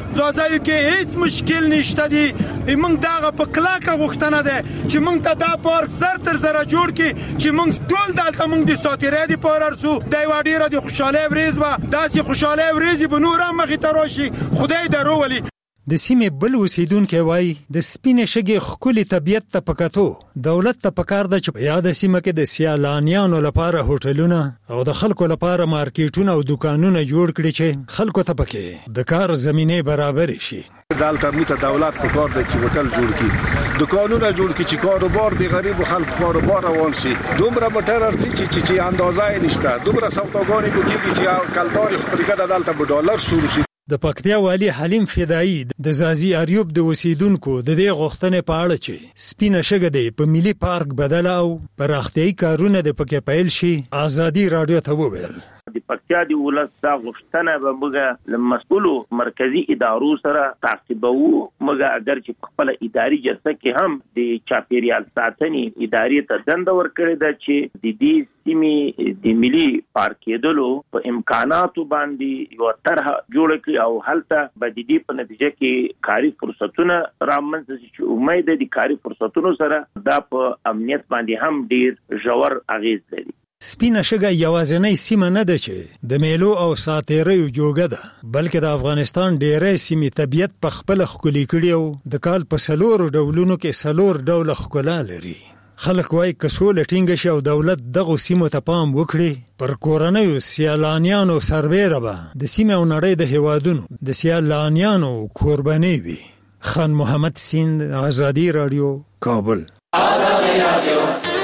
ځای کې هیڅ مشکل نشته دي. موږ دغه په کلاکه غوښتنه ده چې موږ ته دا پارک زر تر زره جوړ کړي چې موږ ټول دلته موږ د ساتیرې دی پاره رسو. دا یو ډیره د خوشاله ورځ و، داسې خوشاله ورځ به نور هم مخې ته راشي. خدای درو ولي. د سیمې بل اوسیدونکو وایي د سپینې شګې ښکلي طبیعت ته پکاتو دولت ته پکار ده چې په یاد سیمه کې د سیلانیانو لپاره هوټلونه او د خلکو لپاره مارکیټونه او دکانونه جوړ کړي چې خلکو ته پکې د کار زمینه برابر شي. دلته موږ ته دولت په کار دی چې هوټل جوړ کړي، دکانونه جوړ کړي چې کاروبار د غریب خلکو کاروبار روان شي. دومره موټر ارزي چې چې اندازه نشته، دومره سوداګانې کوي چې کلدار خپلګه دلته په ډالر شروع شي. د پکتیا والی حلیم فدایی د زازي اریوب د اوسیدونکو د دې غوښتنې په اړه چې سپینه شګه دی په ملي پارک بدل او پراختي کارونه د پکې پیل شي ازادي رادیو ته وویل. د پکتیا د ولس دا غوښتنه به موږ له مسؤلو مرکزی ادارو سره تعقیبو. موږ اگر چې خپل اداري جلسه کې هم د چاپیریال ساتنې ادارې ته دنده ورکړې ده چې د دې سیمې د ملي پارک کېدلو په امکاناتو باندې یو طرح جوړ کړي او هلته به د دې په نتیجه کې کاري فرصتونه رامنځته شي چې امید ده د کاري فرصتونو سره دا په امنیت باندې هم ډیر ژور اغیز لري. سپینه شګه یوازینۍ سیمه نه ده چې د میلو او ساتیریو جوګه ده، بلکې د افغانستان ډېرې سیمې طبیعت په خپل ښکلي کړي او د کال په سلور ډولونو کې سلور ډول ښکلا لري. خلک وايي که سوله ټینګه شي او دولت دغه سیمو ته پام وکړي پر کورنیو سیلانیانو سربېره به د سیمې او نړۍ د هیوادونو د سیلانیانو قرباني وي. خان محمد سیند، ازادي رادیو، کابل. ازادي رادیو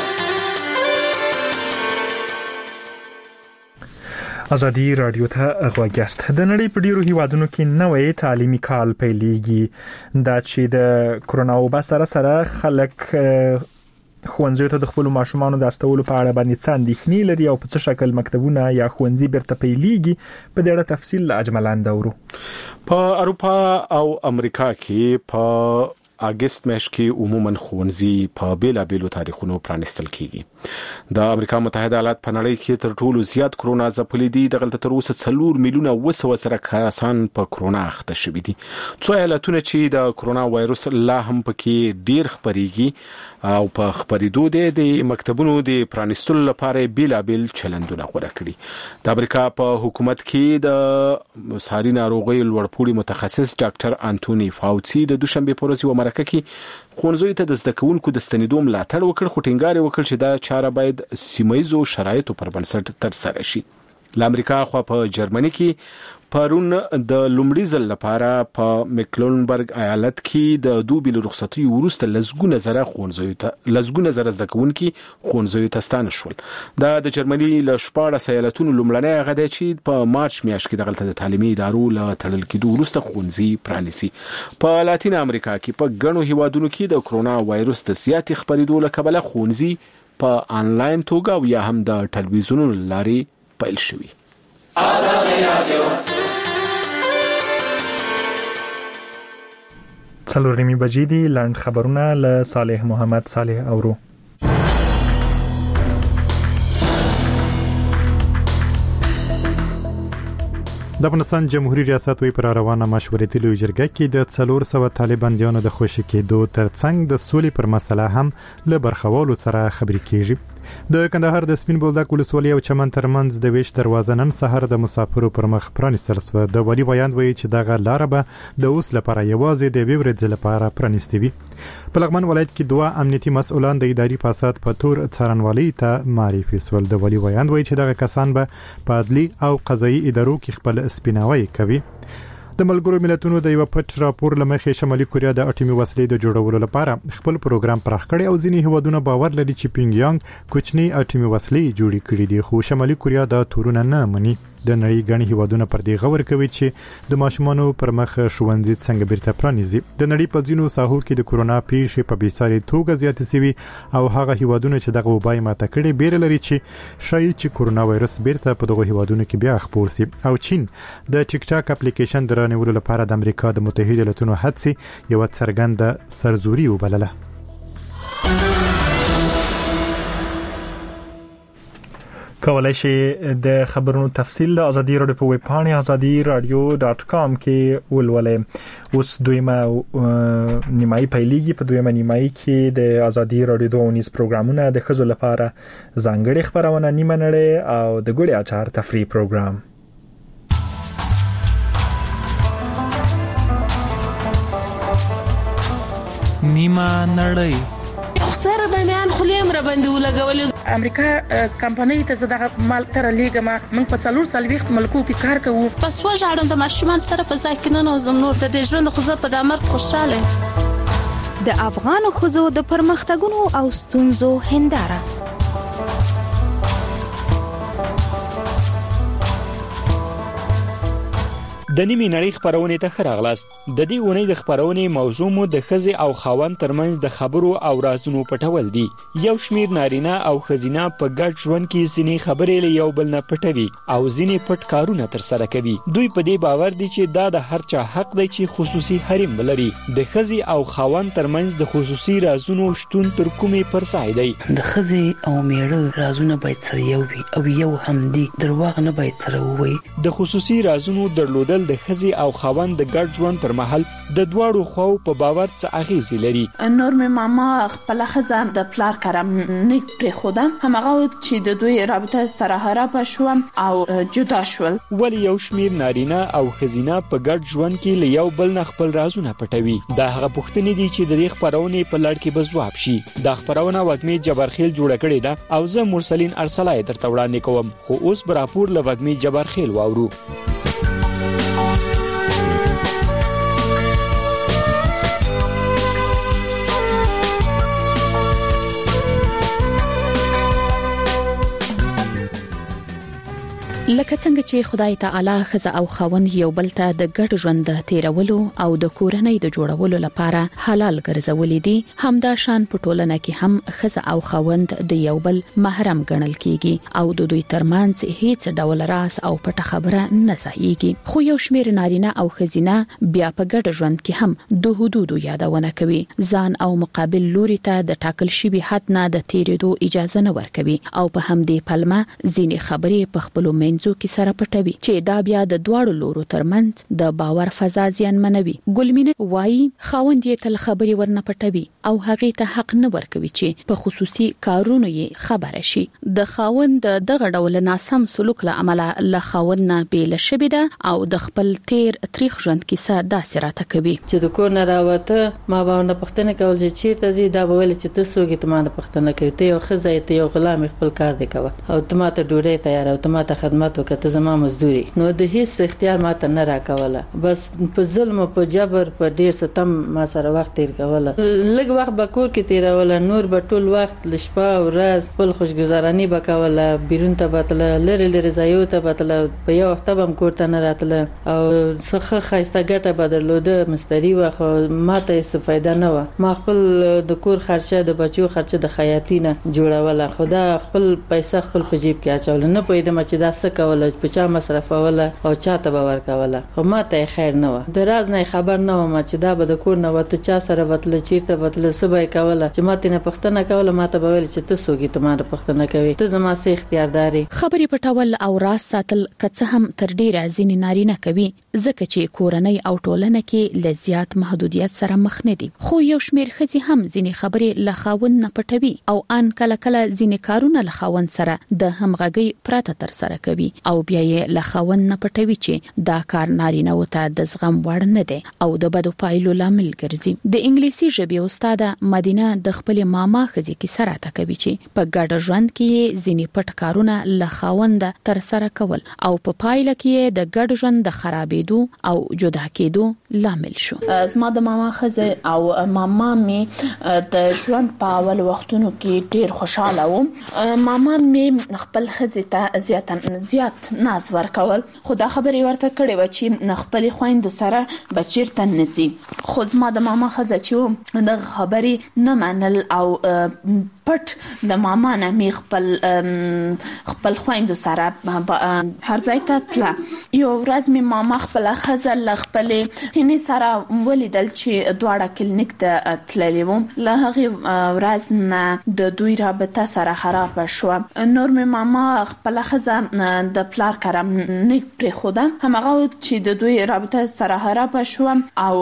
ازادي رادیو ته غوږ یاست. د نړۍ په ډیرو هیوادونو کې نوې تعلیمي کال پیلېږي. دا چې د کرونا وبا سره سره خلک ښوونځیو ته د خپل ماشومانو د استولو په اړه باندې څه اندېښنې لري او په څه شکل مکتبونه یا ښوونځي بیرته پیلېږي. په دې اړه تفصیل اجملاً دورو. په اروپا او امریکا کې په اگست میاشت کې عموما ښوونځي په بیلا بیلو تاریخونو پرانستل کیږي. د امریکا متحده ایالات په نړۍ کې تر ټولو زیات کرونا ځپلې دي. دغلته تر اوسه څلور میلیونه وسو سره کسان په کرونا اخته شوي دي. څو ایالتونه چې د کرونا وایروس لا هم پکې ډیر خبريږي او په خبرېدو دي د مکتبونو د پرانستلو لپاره بیلا بیل چلندونه غوړه کړي. د امریکا په حکومت کې د ساري ناروغي لوړپوړي متخصص ډاکټر انټونی فاوچي د دوشنبه په ورځ یو مرکه کې ښوونځیو ته د زده کوونکو د ستنېدو ملاتړ وکړ، خو ټینګار وکړ چې دا چاره باید سیمایزو شرایطو پر بنسټ ترسره شي. ل امریکا خو په جرمني کې پرون د لومړي ځل لپاره په میکلنبرګ ایالت کې د دوبل رخصتي وروسته لزګونه زره ښوونځیو ته لزګونه زره زده کوونکي ښوونځیو ته ستانه شول. دا د جرمني له شپاړس ایالتونو لومړنی غږ دی چې په مارچ میاشت کې دغلته د تعلیمي ادارو له تړل کېدو وروسته ښوونځي پرانیسي. په لاتین امریکا کې په ګڼو هیوادونو کې د کرونا وایروس د زیاتې خبرېدو له کبله ښوونځي په انلاین توګه او یا هم د ټلویزیونونو لارې پیل شوي. آزادي رادیو څلور نیمې بجې دي. لاند خبرونه له صالح محمد صالح اورو. د افغانستان جمهوریت ریاست وی پر روانه مشورتي لوی جرګه کې د څلور سوه طالباندیانو د خوشی کېدو ترڅنګ د سولې پر مسله هم له برخوالو سره خبرې کیږي. د کندهار د سپین بولدک ولسوالۍ او چمن ترمنځ د ویش دروازه نن سهار د مسافرو پر مخ پرانیستل شوه. د ولی بیان وایي چې دغه لار به د اوس لپاره یوازې د ویورځ لپاره پرانیستي وي. په لغمان ولایت کې دوه امنیتي مسؤلان د اداري فساد په تور څارنوالۍ ته معرفي شول. د ولی بیان وایي چې دغه کسان به په عدلي او قضایي ادارو کې خپل سپیناوي کوي. د ملګرو ملتونو د یو پټ راپور لمخې شمالي کوریا د اټومي وسلې د جوړولو لپاره خپل پروګرام پراخ کړي او ځینې هیوادونه باور لري چې پینګیانګ کوچني اټومي وسلې جوړې کړې دي، خو شمالي کوریا دا تورونه نه مني. د نړۍ غني هیوادونه پر دې غور کوي چې د ماشومانو پر مخ ښوونځي څنګه بیرته پرانیزي. د نړۍ په ځینو ساحو کې د کورونا پیښې په بیساري توګه زیاتې شوي او هغه هیوادونه چې دغه وبای ماته کړي بیره لري چې شاید چې کورونا وایرس بیرته په دغه هیوادونو کې بیا خپور شي. او چین د ټیک ټاک اپلیکیشن درنیولو لپاره د امریکا د متحده ایالاتونو هڅې یو څرګنده سرزوري وبلله. کولای شئ د خبرونو تفصیل د ازادي رادیو په ویب پاڼه ازادي رادیو ډاټ کام کې ولولئ. اوس دویمه نیمایي پیلېږي. په دویمه نیمایي کې د ازادي رادیو دوه ونیز پروګرامونه د ښځو لپاره ځانګړي خبرونه نیمه نړۍ او د ګوړې اچار تفریح پروګرام. نیمه نړۍ سره به میان خلیم را باندې ولګولې. امریکا کمپنۍ ته زداغه مال تر لیګه ما موږ په څلور سال وخت ملکو کې کار کوو. پس وژاړم د ماشومان سره په ځای کې نه نوزم نور د دې ژوند خو زه په د مرګ خوشاله. د افغان ښځو د پرمختګونو او ستونزو هنداره. د نیمه نړۍ خبرونه ته خراغلاست. د دې ونې د خبرونه موضوع مو د خزي او خاوند ترمنځ د خبرو او رازونو پټول دي. یو شمیر نارینه او خزینه په ګډ ژوند کې ځینې خبرې له یو بل نه پټوي او ځینې پټ کارونه تر سره کوي. دوی په دې باور دي چې دا د هر چا حق دی چې خصوصي حریم ولري. د خزي او خاوند ترمنځ د خصوصي رازونو شتون تر کومې پر ځای دی. د خزي او میړه رازونه باید سره یو وي او یو هم دي. درواغ نه باید سره ووي. د خصوصي رازونو درلودل د خزي او خاوند د ګډ ژوند پر مهال د دواړو خو په باور څه اغیزې لري. نور مې ماما خپل خزه د پلار کرم نیک پر خوده همغه چې د دوی رابطه سره خراب شو او جدا شول. ولی یو شمیر نارینه او خزینه په ګډ ژوند کې له یو بل نه خپل رازونه پټوي. دا هغه پوښتنې دي چې د دې خبرونه په لړ کې به ځواب شي. دا خبرونه وګمې جبرخیل جوړ کړې ده او زه مرسلین ارسلای درته وړاندې کوم. خو اوس به راپور له وګمې جبرخیل واورو. لکه څنګه چې خدای تعالی خزه او خاوند یو بل ته د ګډ ژوند د تیرولو او د کورنۍ د جوړولو لپاره حلال ګرځولې دي، همدا شان په ټولنه کې هم خزه او خاوند د یو بل محرم ګڼل کیږي او د دوی ترمنځ هیڅ ډول راز او پټه خبره نه ځایږي. خو یو شمېر نارینه او خزینه بیا په ګډ ژوند کې هم د حدودو یادونه کوي، ځان او مقابل لوري ته د ټاکل شوی حد نه د تیریدو اجازه نه ورکوي او په همدې پلمه ځینې خبرې په خپل منځو کې سره پټوي چې دا بیا د دواړو لورو ترمنځ د باور فضا زیانمنوي. ګلمینه وایي خاوند یې تل خبرې ورنه پټوي او هغه ته حق نه ورکوي چې په خصوصي کارونو یې خبره شي. د خاوند دغه ډول ناسم سلوک له امله له خاوند نه بیل شوی ده او د خپل تیر تاریخ ژوند کیسه داسې راته کوي چې د کور نه راوته ما باندې پښتنه کول چې چیرته زی دا ویل چې تاسو کې ته باندې پښتنه کوي ته یو خزه ته یو غلام خپل کار دی کوي او ته ماته ډوډۍ تیار او ته ماته خدمت وکړه زما مزدوري نو د هیڅ اختیار ماته نه راکوله، بس په ظلم او په جبر په ډیر ستم ما سره وخت تیر کوله. لږ وخت به کور کې تیروله، نور به ټول وخت لشپه او ورځ خپل خوشګزارانی وکوله، بیرون ته بتله، لری لری ځایو ته بتله، په یو وخت به کور ته نه راتله او څخه خایسته ګټه بدلوده مستری و خو ماته څه فائدہ نه و. ما خپل د کور خرچه د بچو خرچه د خیاطینه جوړوله، خدا خپل پیسې خپل په جیب کې اچول، نه پوهیدم چې دا څه کوله، په چا مصرفوله او چاته به ورکوله. خو ماته خیر نه و، د راز نه خبر نه و چې دا به د کور نه وته چا سره وتل چیرته وتل سبای کوله چې ماته نه پښتنه کوله، ماته به ویل چې تاسو کې ته ماته پښتنه کوي، ته زما سه اختیارداري. خبرې پټول او راز ساتل کڅه هم تر ډیره ځینې نارینه کوي ځکه چې کورنۍ او ټولنه کې لزیات محدودیت سره مخ نه دي. خو یو شمېر ښځې هم ځینې خبرې له خاوند نه پټوي او ان کله کله ځینې کارونه له خاوند سره د همغږي پراته تر سره کوي او بیا یې له خاوند نه پټوي چې دا کار نارینه وته د زغم وړ نه دی او د بدو پایلو لامل ګرځي. د انګلیسي ژبې استاد مدینه د خپل ماما خځې کې سره تا کوي چې په ګډ ژوند کې ځینې پټ کارونه له خاوند تر سره کول او په پایله کې د ګډ ژوند د خرابېدو او جدا کېدو لامل شو. زما د ماما خځه او ماما می د ژوند په اول وختونو کې ډیر خوشاله وم. ماما می خپل خځه ته زیات زیات ناز ورکول، خو دا خبرې ورته کړې و چې خپل خويند سره بچیرته نځي. خو زما د ماما خځه چې د خبرې نه منل او پټ د ماما نه می خپل خپل خويند سره هر ځای ته تله. یو ورځ می ماما خپل خځه ل خپل هني سره ولیدل چې دواړه کلینیک ته تللې وم. له هغه ورځ نه د دوی رابطه سره خراب شو. نور می ماما خپل خځه د پلار کرم نه پرې خوده، همغه چې د دوی رابطه سره خراب شو او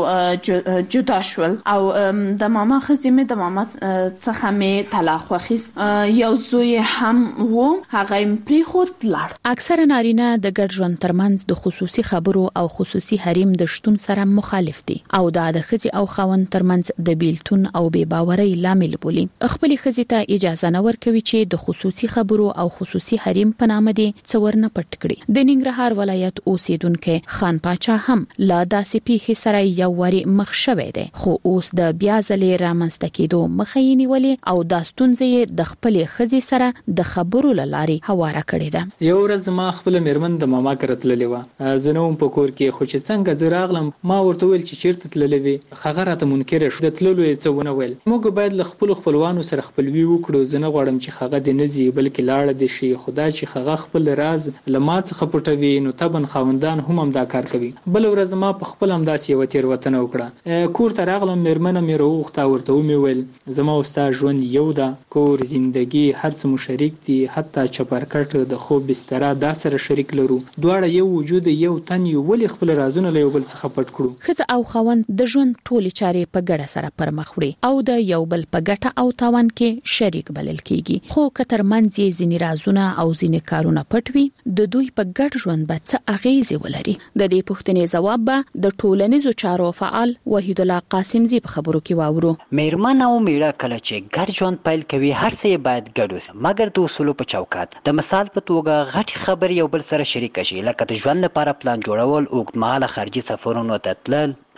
جدا شول او د ماما خځې می د ماما څخه می طلاق واخیست. یو زوی هم وو، هغه پرې خود لړ. اکثره نارینه د ګډ ژوند ترمنځ د خصوصي خبرو او خصوصي حریم د شتون سره مخالف دي او دا د خځې او خاوند ترمنځ د بیلتون او بې باورۍ لامل بولي. خپل خځې ته اجازه نه ورکوي چې د خصوصي خبرو او خصوصي حریم په نامه دي څور نه پټ کړي. د ننګرهار ولایت اوسیدونکو خان پاچا هم لا داسې پیښې سره یو وری مخ شوه دی، خو اوس د بیا ځلې رامنځته کېدو مخه یې نیولې او دا ستونزې د خپل خځې سره د خبرو لارې هواره کړې ده. یو ورځ ما خپل میرمن د ماما کرتللې و، زنوم په کور کې، خو چې څنګه زه راغلم ما ورته ویل چې چیرته تللې وي، هغه راته منکر شو. د تللو یې څه ونه ویل. موږ باید له خپل خپلوانو سره خپلوي وکړو. زه نه غواړم چې هغه د نزي بلکې لاړه دي شي. خدا چې هغه خپل راز لما څخه پټوي نو تبن خوندان هم هم دا کار کوي. بل ورځ ما په خپل هم داسې یو تیر وطن وکړه. کور ته راغلم، میرمنه مې روغته ورته ومې ویل زما استاد ژوند یو ده، کور زندگی هر څه مو شریک دي، حتی چپرکټ د خوب بستر دا سره شریک لرو، دواړه یو وجود یو تن یو، ولې خپل رازونه له یو بل څخه پټ کړو؟ خځه او خاوند د ژوند ټولې چارې په ګډه سره پرمخ وړي او د یو بل په ګټه او تاوان کې شریک بلل کیږي. خو کتر منځ یې ځینې رازونه او ځینې کارونه پټ وي، د دوی په ګډ ژوند به څه اغیزې ولري؟ د دې پوښتنې ځواب به د ټولنیزو چارو فعال وحید الله قاسمزی په خبرو کې واورو. میرمن او میړه کله چې ګډ ژوند پیل کوي هر څه باید ګډ وي، مګر د اصولو په چوکاټ. د مثال په توګه غټي خبرې یو بل سره شریک شي، لکه د ژوند لپاره پلان جوړول، اوږدمهاله خارجي سفرونو ته تلل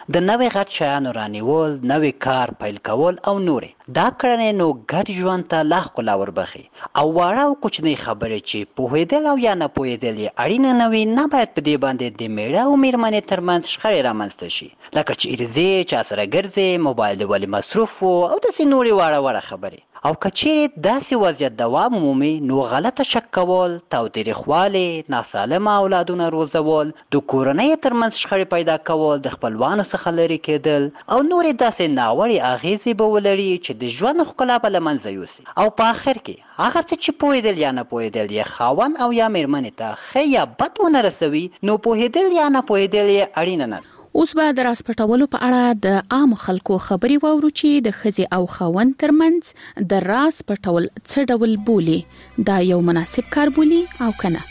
د نوې غټ شیانو رانیول، نوې کار پیل کول او نورې. دا کړنې نو ګډ ژوند ته لا ښکلا وربخي او واړه او کوچنۍ خبرې چې پوهېدل او یا نه پوهېدل یې اړینه نه وي، نه باید په دې باندې د میړه او میرمنې ترمنځ شخړې رامنځته شي، لکه چیرې ځې، چا سره ګرځې، موبایل دې ولې مصروف و او داسې نورې واړه واړه خبرې. او که چیرې داسې وضعیت دوام ومومي نو غلطه شک کول، تاوتریخوالی، ناسالمه اولادونه روزول، د کورنۍ ترمنځ شخړې پیدا کول، د خپلوانو څخه لرې کېدل او نورې داسې ناوړې اغېزې به ولري چې د ژوند ښکلا به له منځه یوسي. او په آخر کې هغه څه چې پوهېدل یا نه پوهېدل یې خاوند او یا میرمنې ته ښه یا بد ونه رسوي، نو پوهېدل یا نه پوهېدل یې اړینه نه ده. اوس به د راز پټولو په اړه د عام خلکو خبري واورو چې د ښځې او خاوند ترمنځ د راز پټول څه ډول بولي، دا یو مناسب کار بولي او کنه.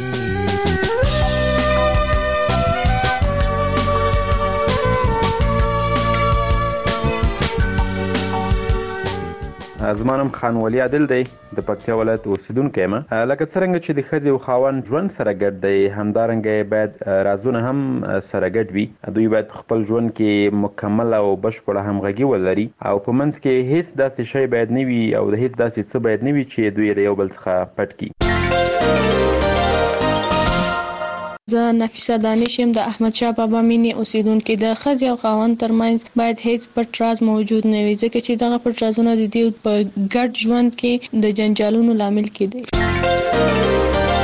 زمانم خان ولی عادل دی، د پکتیا ولایت اوسیدونکی یم. لکه څرنګه چې د ښځې او خاوند ژوند سره ګډ دی، همدارنګه باید رازونه هم سره ګډ وي. دوی باید خپل ژوند کې مکمل او بشپړه همغږي ولري او په منځ کې هیڅ داسې شی باید نه وي او د هیڅ داسې څه باید نه وي چې دوی د یو بل څخه پټ کړي. زه نفیسه دانش یم، د احمد شاه بابا مینې اوسیدونکې. د ښځې او خاوند ترمنځ باید هیڅ پټ راز موجود نه وي، ځکه چې دغه پټ رازونه د دوی په ګډ ژوند کې د جنجالونو لامل کېدی.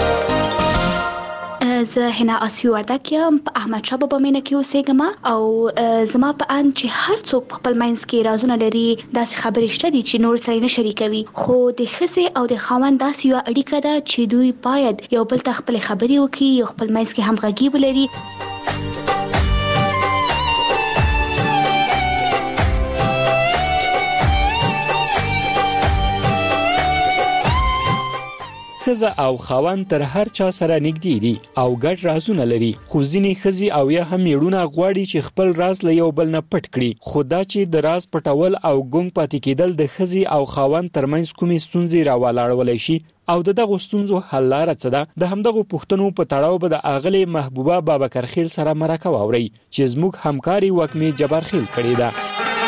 زه هنا آسیو وردک یم، په احمد شاه بابا مینه کې اوسېږم او زما په اند چې هر څوک په خپل منځ کې رازونه لري، داسې خبرې شته دي چې نور سره نه شریکوي، خو د ښځې او د خاوند داسې یوه اړیکه ده چې دوی باید یو بل ته خپلې خبرې وکړي، یو خپل منځ کې همغږي ولري. ښځه او خاوند تر هر چا سره نږدې دي او ګډ رازونه لري، خو ځینې ښځې او یا هم میړونه غواړي چې خپل راز له یو بل نه پټ کړي. خو دا چې د راز پټول او ګونګ پاتې کېدل د ښځې او خاوند ترمنځ کومې ستونزې راولاړولی شي او د دغو ستونزو حل لاره څه ده، د همدغو پوښتنو په تړاو به د اغلې محبوبه بابکرخیل سره مرکه واورئ چې زموږ همکاري وکمې جبارخیل کړې ده.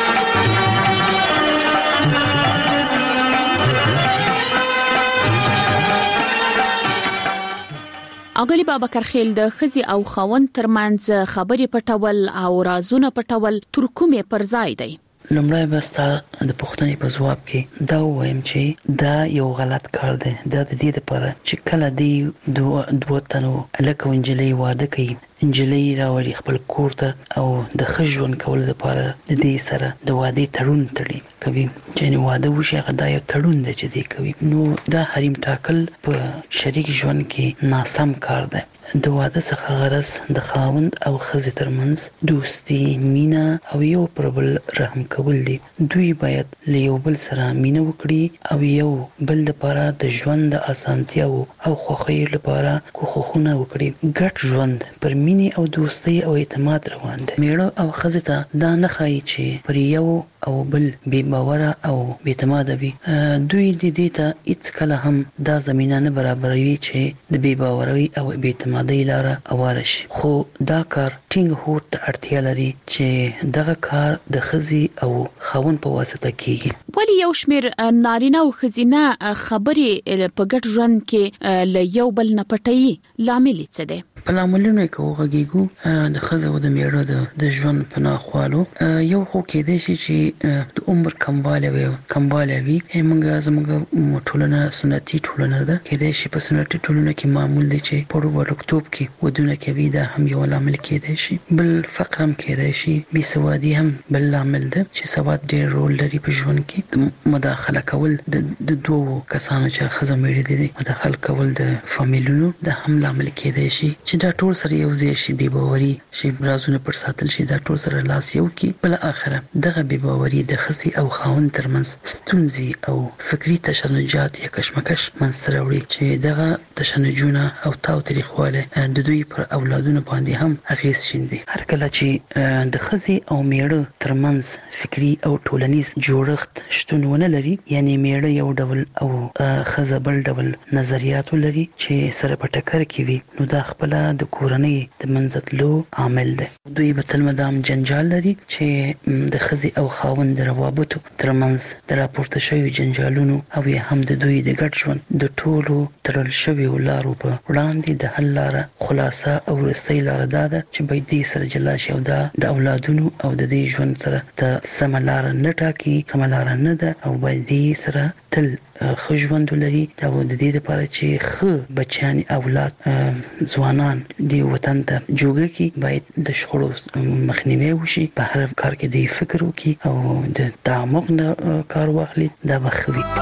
اغلی بابکرخیل، د ښځې او خاوند ترمنځ خبرې پټول او رازونه پټول تر کومې پر ځای دی؟ لومړی به ستا د پوښتنې په ځواب کې دا ووایم چې دا یو غلط کار دی. دا د دې لپاره چې کله دی دوه تنو هلک او نجلۍ واده کوي، نجلۍ راوړي خپل کور ته او د ښه ژوند کولو لپاره د دې سره د وادې تړون تړي کوي، چې واده وشي هغه دا یو تړون دی چې دی کوي. نو دا حریم ټاکل په شریک ژوند کې ناسم کار دی. د واده څخه غرض د خاوند او ښځې ترمنځ دوستي، مینه او یو پر بل رحم کول دي. دوی باید له یو بل سره مینه وکړي او یو بل لپاره د ژوند د اسانتیاو او خوښۍ لپاره کوښښونه وکړي. ګډ ژوند پر مینې او دوستۍ او اعتماد روان دی. میړه او ښځې ته دا نه ښایي چې پر یو او بل بې باوره او بې اعتماده وي. دوی د دې ته هیڅ کله هم دا زمینه نه برابروي چې د بې باورۍ او بې اعتمادۍ لاره هواره شي. خو دا کار ټینګ هوډ ته اړتیا لري چې دغه کار د ښځې او خاوند په واسطه کیږي. ولی یو شمیر نارینه او ښځینه خبرې په ګډ ژوند کې له یو بل نه پټوي، لامل څه دی؟ په لاملونو کې وغږیږو د ښځې او د میړه د ژوند په ناخوالو. یو خو کېدای شي چې د عمر کموالی وي کموالی وي موږ زموږ ټولنه سنتي ټولنه ده، کېدای شي په سنتي ټولنه کې معمول دی چې په وړکتوب کې ودونه کوي، دا هم یو لامل کېدای شي. بل فقر هم کېدای شي، بې سوادي هم بل لامل ده چې سواد ډېر رول لري په ژوند کې. د مداخله کول د دوو کسانو چې ښځه میړه دي مداخله کول د فامیلونو دا هم لامل کېدای شي چې دا ټول سره یو ځای شي، بې باوري شي، رازونه پر ساتل شي، دا ټول سره لاس یو کړي. بل اخره دغه بې باوري د ښځې او خاوند ترمنځ ستونزې او فکري تشنجات یا کشمکش منځته راوړي چې دغه تشنجونه او تاوتریخوالی د دوی پر اولادونو باندې هم اغیز شیندي. هر کله چې د ښځې او میړه ترمنځ فکري او ټولنیز جوړښت شتون ونه لري، یعنی میړه یو ډول او ښځه بل ډول نظریات ولري چې سره په ټکر کې وي، نو دا خپل سره د کورنۍ د منځتلو عامل دی. دوی به تل مدام جنجال لري چې د ښځې او خاوند د روابطو ترمنځ د راپورته شویو جنجالونو او یا هم د دوی د ګډ ژوند د ټولو تړل شویو لارو په وړاندې د حل لاره خلاصه او وروستۍ لاره دا ده چې باید دې سره جلا شي او دا د اولادونو او د دې ژوند سره ته سمه لاره نه ټاکي، سمه لاره نه ده او باید دې سره تل ښه ژوند ولري. دا د دې لپاره چې ښه بچیان اولاد ځوانان دې وطن ته جوړه کړي، باید د شخړو مخنیوی وشي، په هر کار کې دې فکر وکړي او د تعمق نه کار واخلي. دا به ښه وي.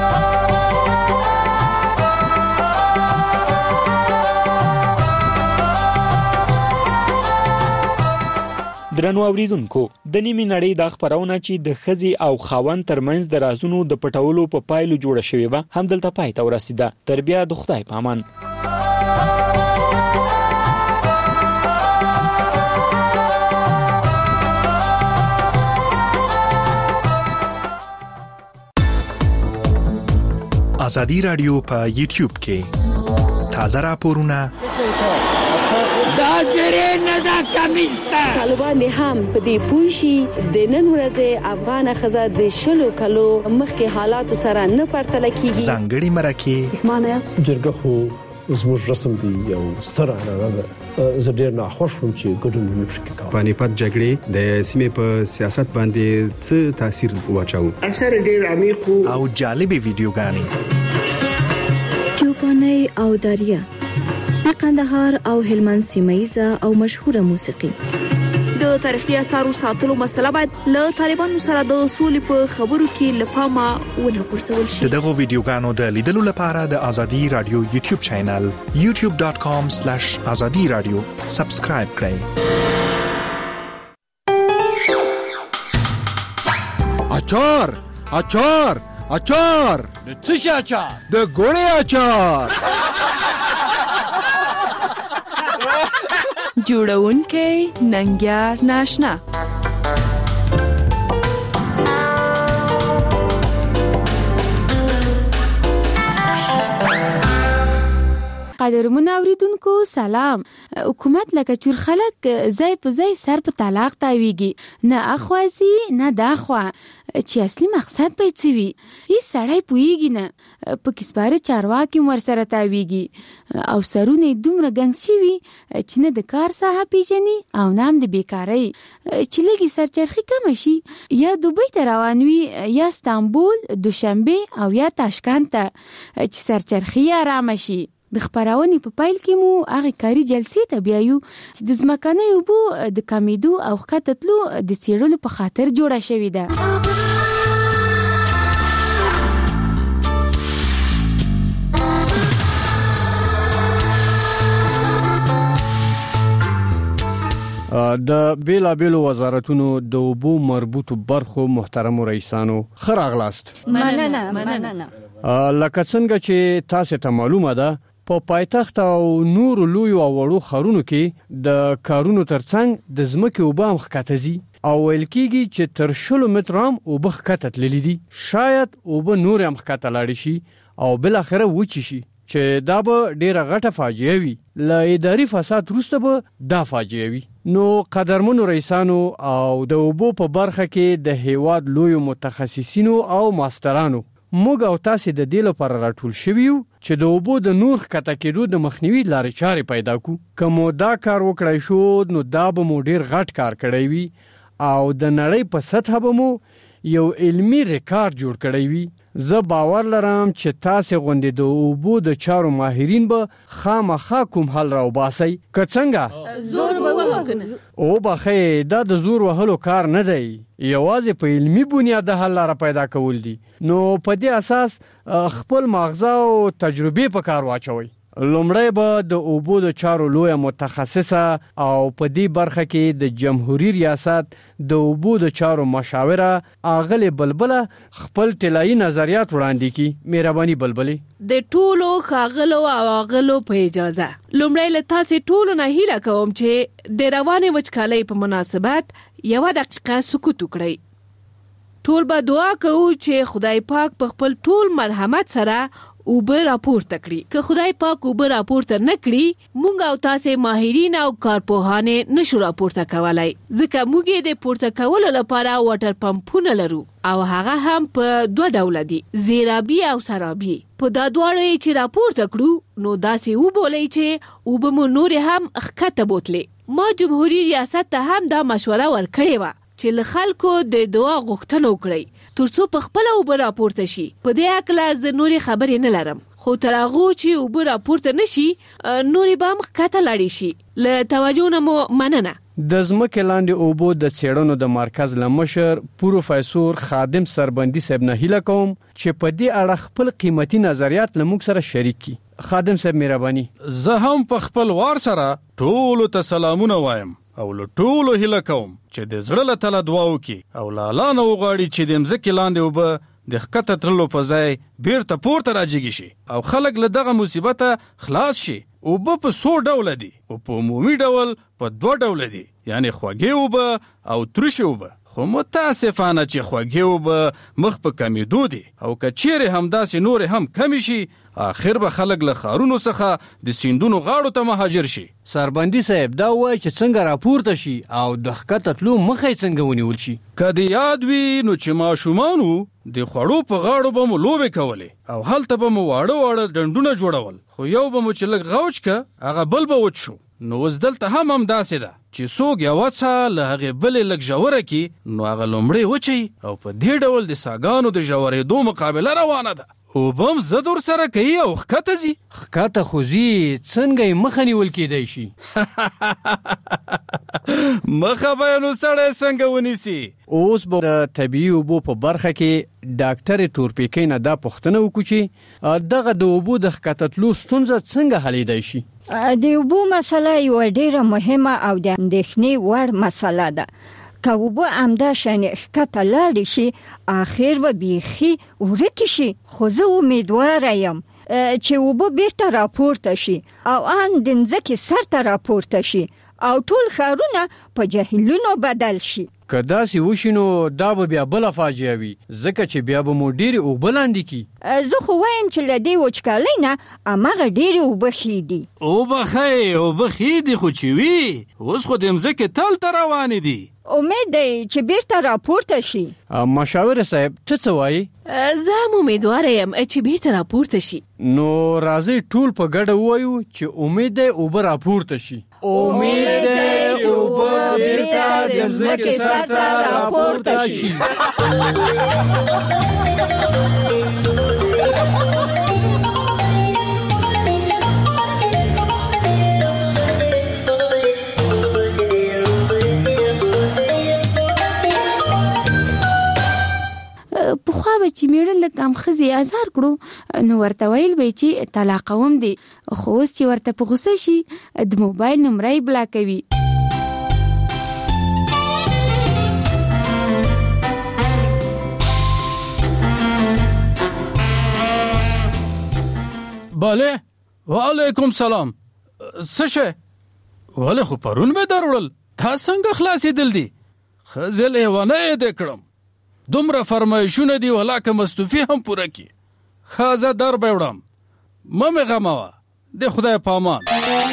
درنو اوریدونکو، د نیمې نړۍ د خبرونه چې د ښځې او خاوند ترمنځ د رازونو د پټولو په پایلو جوړه شوې وه همدلته پای ته ورسېده. تر بیا د خدای په امان. ازادي رادیو په یوټیوب کې تازه راپورونه دا زری نه دا کمیسته. طالبان هم په دې پوښي د نن ورځې افغان خزه د شلو کلو مخکې حالات سره نه پرتل کیږي. ځانګړي مرکه معنی است جرګه خو زموږ رسم دی یو ستر عنعنه ده. زه ډیر ناخوښ وم چې ګډون ونه شي کوي. پانیپت جګړې د سیمې په سیاست باندې څه تاثیر واچاو؟ اثر ډیر عمیق او جالب ویډیوګانې چوپاني او دریا د قندهار او هلمند سیمایزه او مشهوره موسیقي. د تاریخي اثارو ساتلو مسله باید له طالبانو سره د اصول په خبرو کې لپاره ونه غورځول شي. دغه ویډیوګانو د لیدلو لپاره د ازادي رادیو یوټیوب چینل یوټیوب ډاټ کام سلیش ازادي رادیو سبسکرایب کړئ. اچار اچار اچار د څه شي اچار؟ د ګوړې اچار. جوړونکې ننګیار ناشنا. قدرمن اوریدونکو سلام. حکومت لکه چور خلک ځای په ځای سر په طلاق تاویږي، نه اخوازي نه داخوا چې اصلي مقصد به څه وي. هیڅ سړی پوهیږي نه، په کسباره چارواکي ورسره تاویږي او سرونه دومره ګنګ شوي چې نه د کار ساحه پیژني او نه هم د بیکارۍ. چې لږې سرچرخي کمه شي یا دوبۍ ته روان وي یا استانبول، دوشنبه او یا تاشکند ته چې سرچرخي آرامه شي. د خبرونې په پایل کې مو هغه کاری جلسې ته بیایو چې د ځمکنۍ اوبو د کمیدو او ښکته تلو د څېړلو په خاطر جوړه شوې ده. د بیلا بیلو وزارتونو د اوبو مربوطو برخو محترمو رئیسانو خراغلاست. مننه مننه. لکه څنګه چې تاسو ته معلومه ده په پایتخت او نور لوی او وړو خارونو کې د کارونو ترڅنګ د ځمکې اوبه هم ښکته ځي او ویل کېږي چې تر شلو مترو هم اوبه ښکته تللي دي. شاید اوبه نور هم ښکته لاړې شي او بالاخره وچې شي چې دا به ډیره غټه فاجعه وي. له اداري فساد وروسته به دا فاجعه وي. نو قدرمنو رئیسانو او د اوبو په برخه کې د هیواد لوی متخصصینو او ماسترانو موږ او تاسو د دې لپاره راټول شویو چې د اوبو د نور ښکته کېدو د مخنیوي لارې چارې پیدا کړو. که مو دا کار وکړای شو نو دا به مو ډیر غټ کار کړی وي او د نړۍ په سطح به مو یو علمي ریکارډ جوړ کړی وي. زه باور لرم چې تاسو غونډې د اوبو د چارو ماهرین به خامخا کوم حل راوباسئ. که څنګه زور به وکړو او بخې دا د زور وهلو کار نه دی، یوازې په علمي بنیاد د حل لاره پیدا کول دي. نو په دې اساس خپل ماغزه او تجربه په کار واچوئ. لومړی به د اوبو د چارو لوی متخصصه او په دې برخه کې د جمهوریت ریاست د اوبو د چارو مشاوره اغلی بلبله خپل طلایی نظریات وړاندې کی. مهرباني بلبلې. د ټولو خاغلو او اغلو په اجازه لومړی له تاسو ټولو نه هیله کوم چې د روانې وچکالۍ په مناسبت یو دقیقه سکوت وکړئ. ټول به دعا کوو چې خدای پاک په خپل ټول مرحمت سره اوبه راپورته کړي. که خدای پاک اوبه راپورته نه کړي مونږ او تاسو ماهرین او کارپوهانه نشو راپورته کولای ځکه موږ د پورته کولو لپاره واټر پمپونه لرو او هغه هم په دوه ډول دي زیرابي او سرابي. په دا دواړو چې راپورته کړو نو داسې وبولئ چې اوبه مو نور هم ښکته بوتلې. ما جمهوریت ریاست ته هم دا مشوره ورکړې وه چې له خلکو د دعا غوښتنه وکړي ترڅو په خپل اوبه راپورته شي. په دې اړه زه نورې خبرې نه لرم خو تر هغه چې اوبه راپورته نشي نورې به هم ښکته لاړې شي. له توجه نه مو مننه. د ځمکې لاندې اوبو د څېړنو د مرکز له مشر پروفیسور خادم سربندي صاحب نه هیله کوم چې په دې اړه خپل قیمتي نظریات له موږ سره شریک کړي. خادم صاحب مهرباني. زه هم په خپل وار سره ټولو ته سلامونه وایم او له ټولو هیله کوم چې د زړه له تله دعا وکړي او له الله نه وغواړي چې د مځکې لاندې اوبه د ښکته تللو په ځای بیرته پورته راجګي شي او خلک له دغه مصیبته خلاص شي. اوبه په څو ډوله دي خو په عمومي ډول په دوه ډوله دي یعنی خوږې اوبه او ترشې اوبه. خو متاسفانه چې خوږې اوبه مخ په کمیدو دي او که چیرې همداسې نورې هم کمی شي آخر به خلک له ښارونو څخه د سیندونو غاړو ته مهاجر شي. سربندي صاحب دا وایي چې څنګه راپورته شي او د ښکته تلو مخه یې څنګه ونیول شي. که د یاد وي نو چې ماشومان وو د خوړو په غاړو به مو لوبې کولې او هلته به مو واړه واړه ډنډونه جوړول خو یو به مو چې لږ غوچ که هغه بل به وچ شو. نو اوس دلته هم همداسې ده چې څوک یوه څه له هغې بلې لږ ژوره کړي نو هغه لومړی وچوي او په دې ډول د څاګانو د ژورېدو مقابله روانه ده. اوبه هم ضد ورسره کوي او ښکته ځي. ښکته خو ځي څنګه یې مخه نیول کیدی شي؟ مخه به یې نو سړی څنګه ونیسي؟ اوس به د طبیعي اوبو په برخه کې ډاکټر تورپیکۍ نه دا پوښتنه وکړو چې دغه د اوبو د ښکته تلو ستونزه څنګه حلیدی شي؟ د اوبو مسله یوه ډېره مهمه او د اندېښنې وړ مسله ده. که اوبه همدا شان ښکته لاړې شي آخر به بیخي ورکې شي. خو زه امیدواره یم چې اوبه بیرته راپورته شي او ان د مځکې سر ته راپورته شي او ټول ښارونه په جهیلونو بدل شي. که داسې وشي نو دا به بیا بله فاجعه وي ځکه چې بیا به مو ډېرې اوبه لاندې کړي. زه خو وایم چې له دې وچکالۍ نه هماغه ډېرې اوبه ښې دي. اوبه ښې اوبه ښې دي خو چې وي اوس خو د مځکې تل ته روانې دي. امید دی چې بیرته راپورته شي. مشاور صاحب ته څه وایي؟ زه هم امیدواره یم چې بیرته راپورته شي. نو راځئ ټول په ګډه ووایو چې امید دی اوبه راپورته شي. امید دی چې اوبه بیرته د ځمکې سر ته راپورته شي. پخوا به چې میړه لږ کم ښځې ازار کړو نو ورته ویل به چې طلاقوم دی خو اوس چې ورته په غوسه شي د موبایل نمره یې بلاکوي. بله وعلیکم سلام. څه شی؟ ولې خو پرون مې دروړل دا څنګه خلاصېدل دي؟ ښځې لیونی یې دې کړم دومره فرمایشونه دي ولاکه مستوفي هم پوره کی. ښه زه در به وړم مه مې غموه د خدای په امان.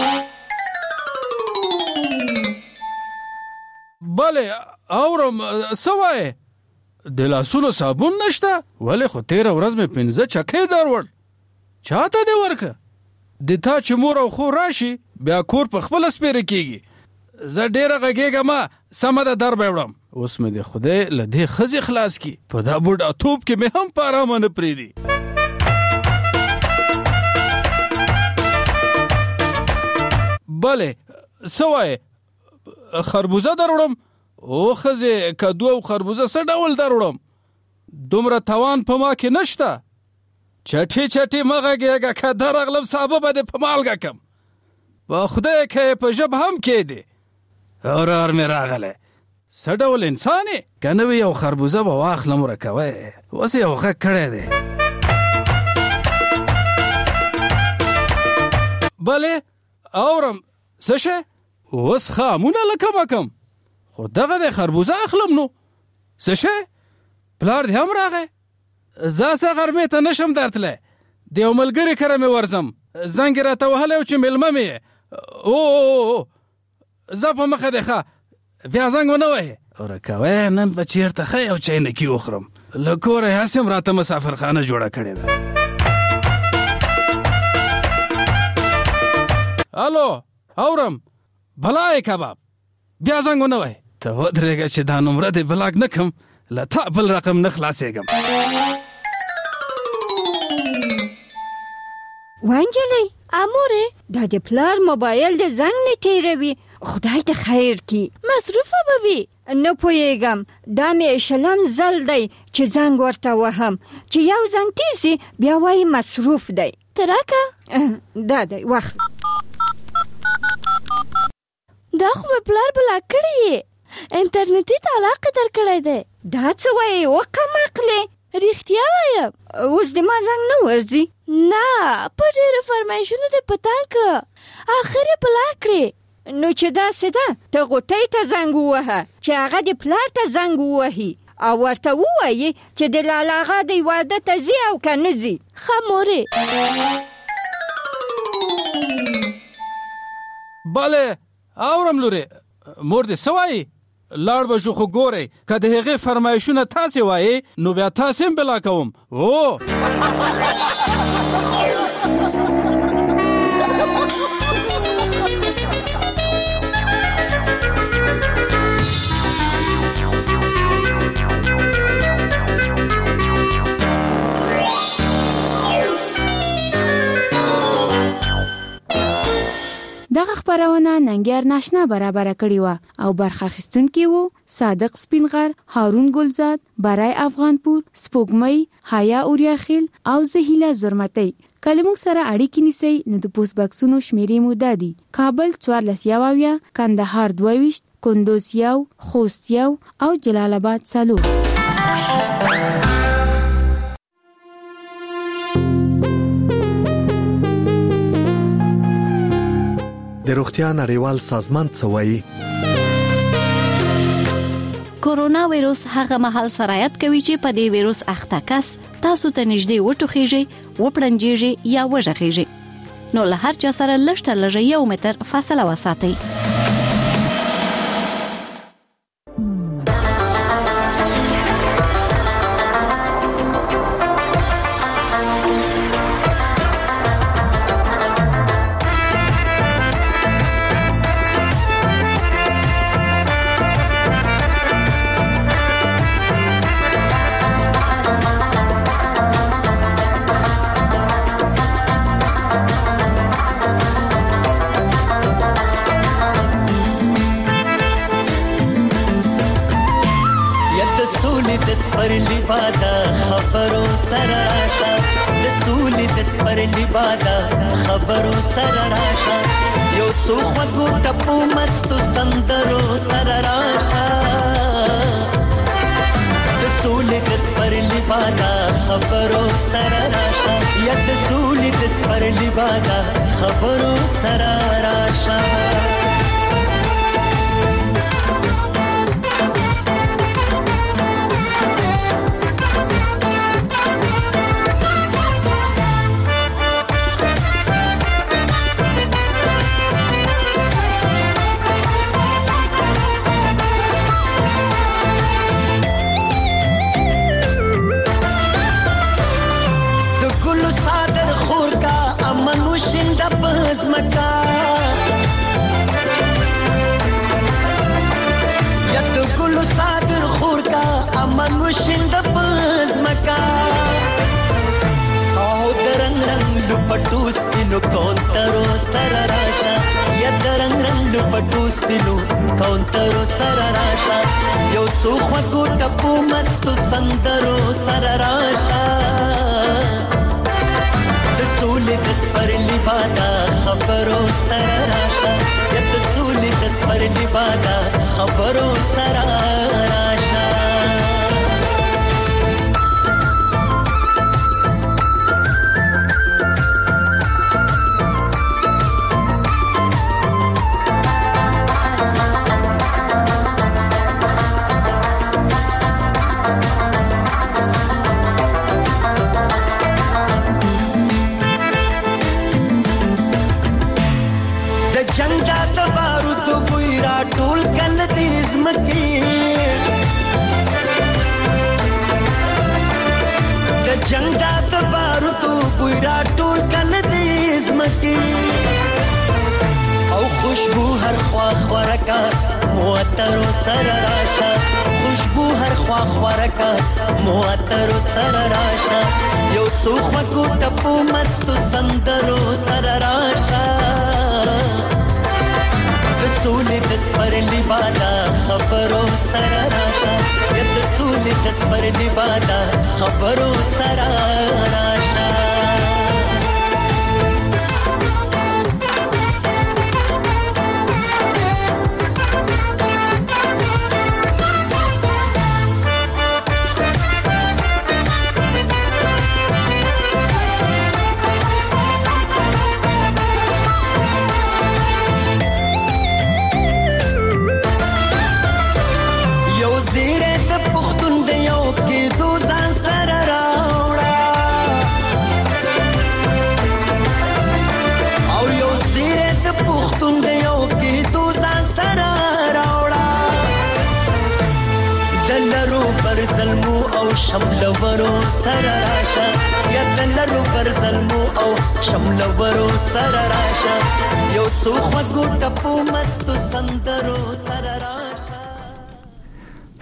بلې اورم څه وایې؟ د لاسونو صابون نشته؟ ولې خو تېره ورځ مې پنځه چکې دروړ چاته دې ورکه؟ د تا چې مور او خور راشي بیا کور په خپله سپېره کېږي. زه ډېره غږېږم سمه ده در به وړم. اوس مې د خدای له دې ښځې خلاص کی په دا بوډا توپ کې مې هم په ارامه نه پرېږدي. بلې څه وایې؟ خربوزه در وړم؟ او ښځې کدو او خربوزه څه ډول در وړم؟ دومره توان په ما کې نشته. چټې چټې مه غږېږه که درغلم سابه به دې په مالګه کم. په خدای که یې په ژبه هم کېدې. اورار مې راغلی څه ډول انسان یې؟ که نه وي یو خربوزه به واخلم ورکوی اوس یو غږ کړی دی. بلې اورم څه شی؟ اوس خامونه لکه مکم خو دغه دی خربوزه اخلم نو څه شی؟ پلار دې هم راغی؟ زه څه غرمې ته نشم درتلی د یو ملګري کره مې ورځم زنګ راته وهلی و چې مېلمه مې او زه په مخه دی ښه بیا زنګ ونه وهې ورکوی نن به چېرته ښه یو چاینکي وخورم له کوره یې هسې هم راته مسافرخانه جوړه کړې ده. الو اورم بلای کباب بیا زنګ ونه وهې ته ودرېږه چې دا نمره دې بلاک نه کړم له تا بل رقم نه خلاصېږم. وانجلۍ امورې دا د پلار موبایل د زنګ نه تیروي خدای ته خیر کی مصروفه به وي نه پوهېږم دا مې شلم ځل دی چې زنګ ورته وهم چې یو زنګ تېر سي بیا وایي مصروف دی. ته راکه دا دی وخت دا خو مې پلار بلاک کړی یې انټرنیټي طلاق یې درکړی دی. دا څه وایې وکم عقلې رښتیا وایم اوس د ما زنګ نه ورځي نه په ډېرو فرمایشونو دې په تنګ که آخر یې بلاک کړې. نو چې داسې ده ته غوټۍ ته زنګ ووهه چې هغه د پلار ته زنګ ووهي او ورته ووایي چې د لالا اغا د واده ته ځي او که نه ځي. ښه مورې بله اورم لورې مور دې څه وایي لاړ به شو خو ګورئ که د هغې فرمایشونه تاسې وایې نو بیا تاسې هم بلا کوم. او دغه خبرونه ننګیار ناشنا برابر کړی و او برخه اخیستونکي وو صادق سپینغر، هارون ګلزاد، برای افغانپور، سپوږمۍ، حیا اوریاخیل او زهیله زرمتۍ. کله موږ سره اړیکې نیسئ نو د پوسټ باکسونو شمیرې مو دا دي: کابل څوارلس یو اویا، کندهار دوه ویشت، کندوز یو، خوست یو او جلال آباد څلور. د روغتیا نړیوال سازمان څه وایي؟ کورونا وایروس هغه مهال سرایت کوي چې په دې وایروس اخته کس تاسو ته نږدې وټوخیږي، وپړنجیږي یا وژغیږي. نو له هر چا سره لږ تر لږه یو متر فاصله وساتئ. خبرو سره راشه یو څو خوږو ټپو مستو سندرو سره راشه د سولې د سپرلي بادا خبرو سره راشه یا د سولې د سپرلي بادا خبرو سره راشه. وشند پز مکا او درنګ رنگ لپټوس پینو کونترو سر راشا یا درنګ رنگ لپټوس پینو کونترو سر راشا یو څو خو ټپو مستو سندرو سر راشا د سولې د سپرلي بادا خبرو سر راشا یا د سولې د سپرلي بادا خبرو سر راشا. خورکا موتر سر راشا خوشبو هر خوا خورکا موتر سر راشا یو څو خواږو ټپو مستو سندرو سر راشا د سولې د سپرلي بادا خبرو سر راشا د سولې د سپرلي بادا خبرو سر راشا شملورو سر راشا یا دلرو پر ظلمو او شملورو سر راشا یو څو خواږو ټپو مستو سندرو سر راشا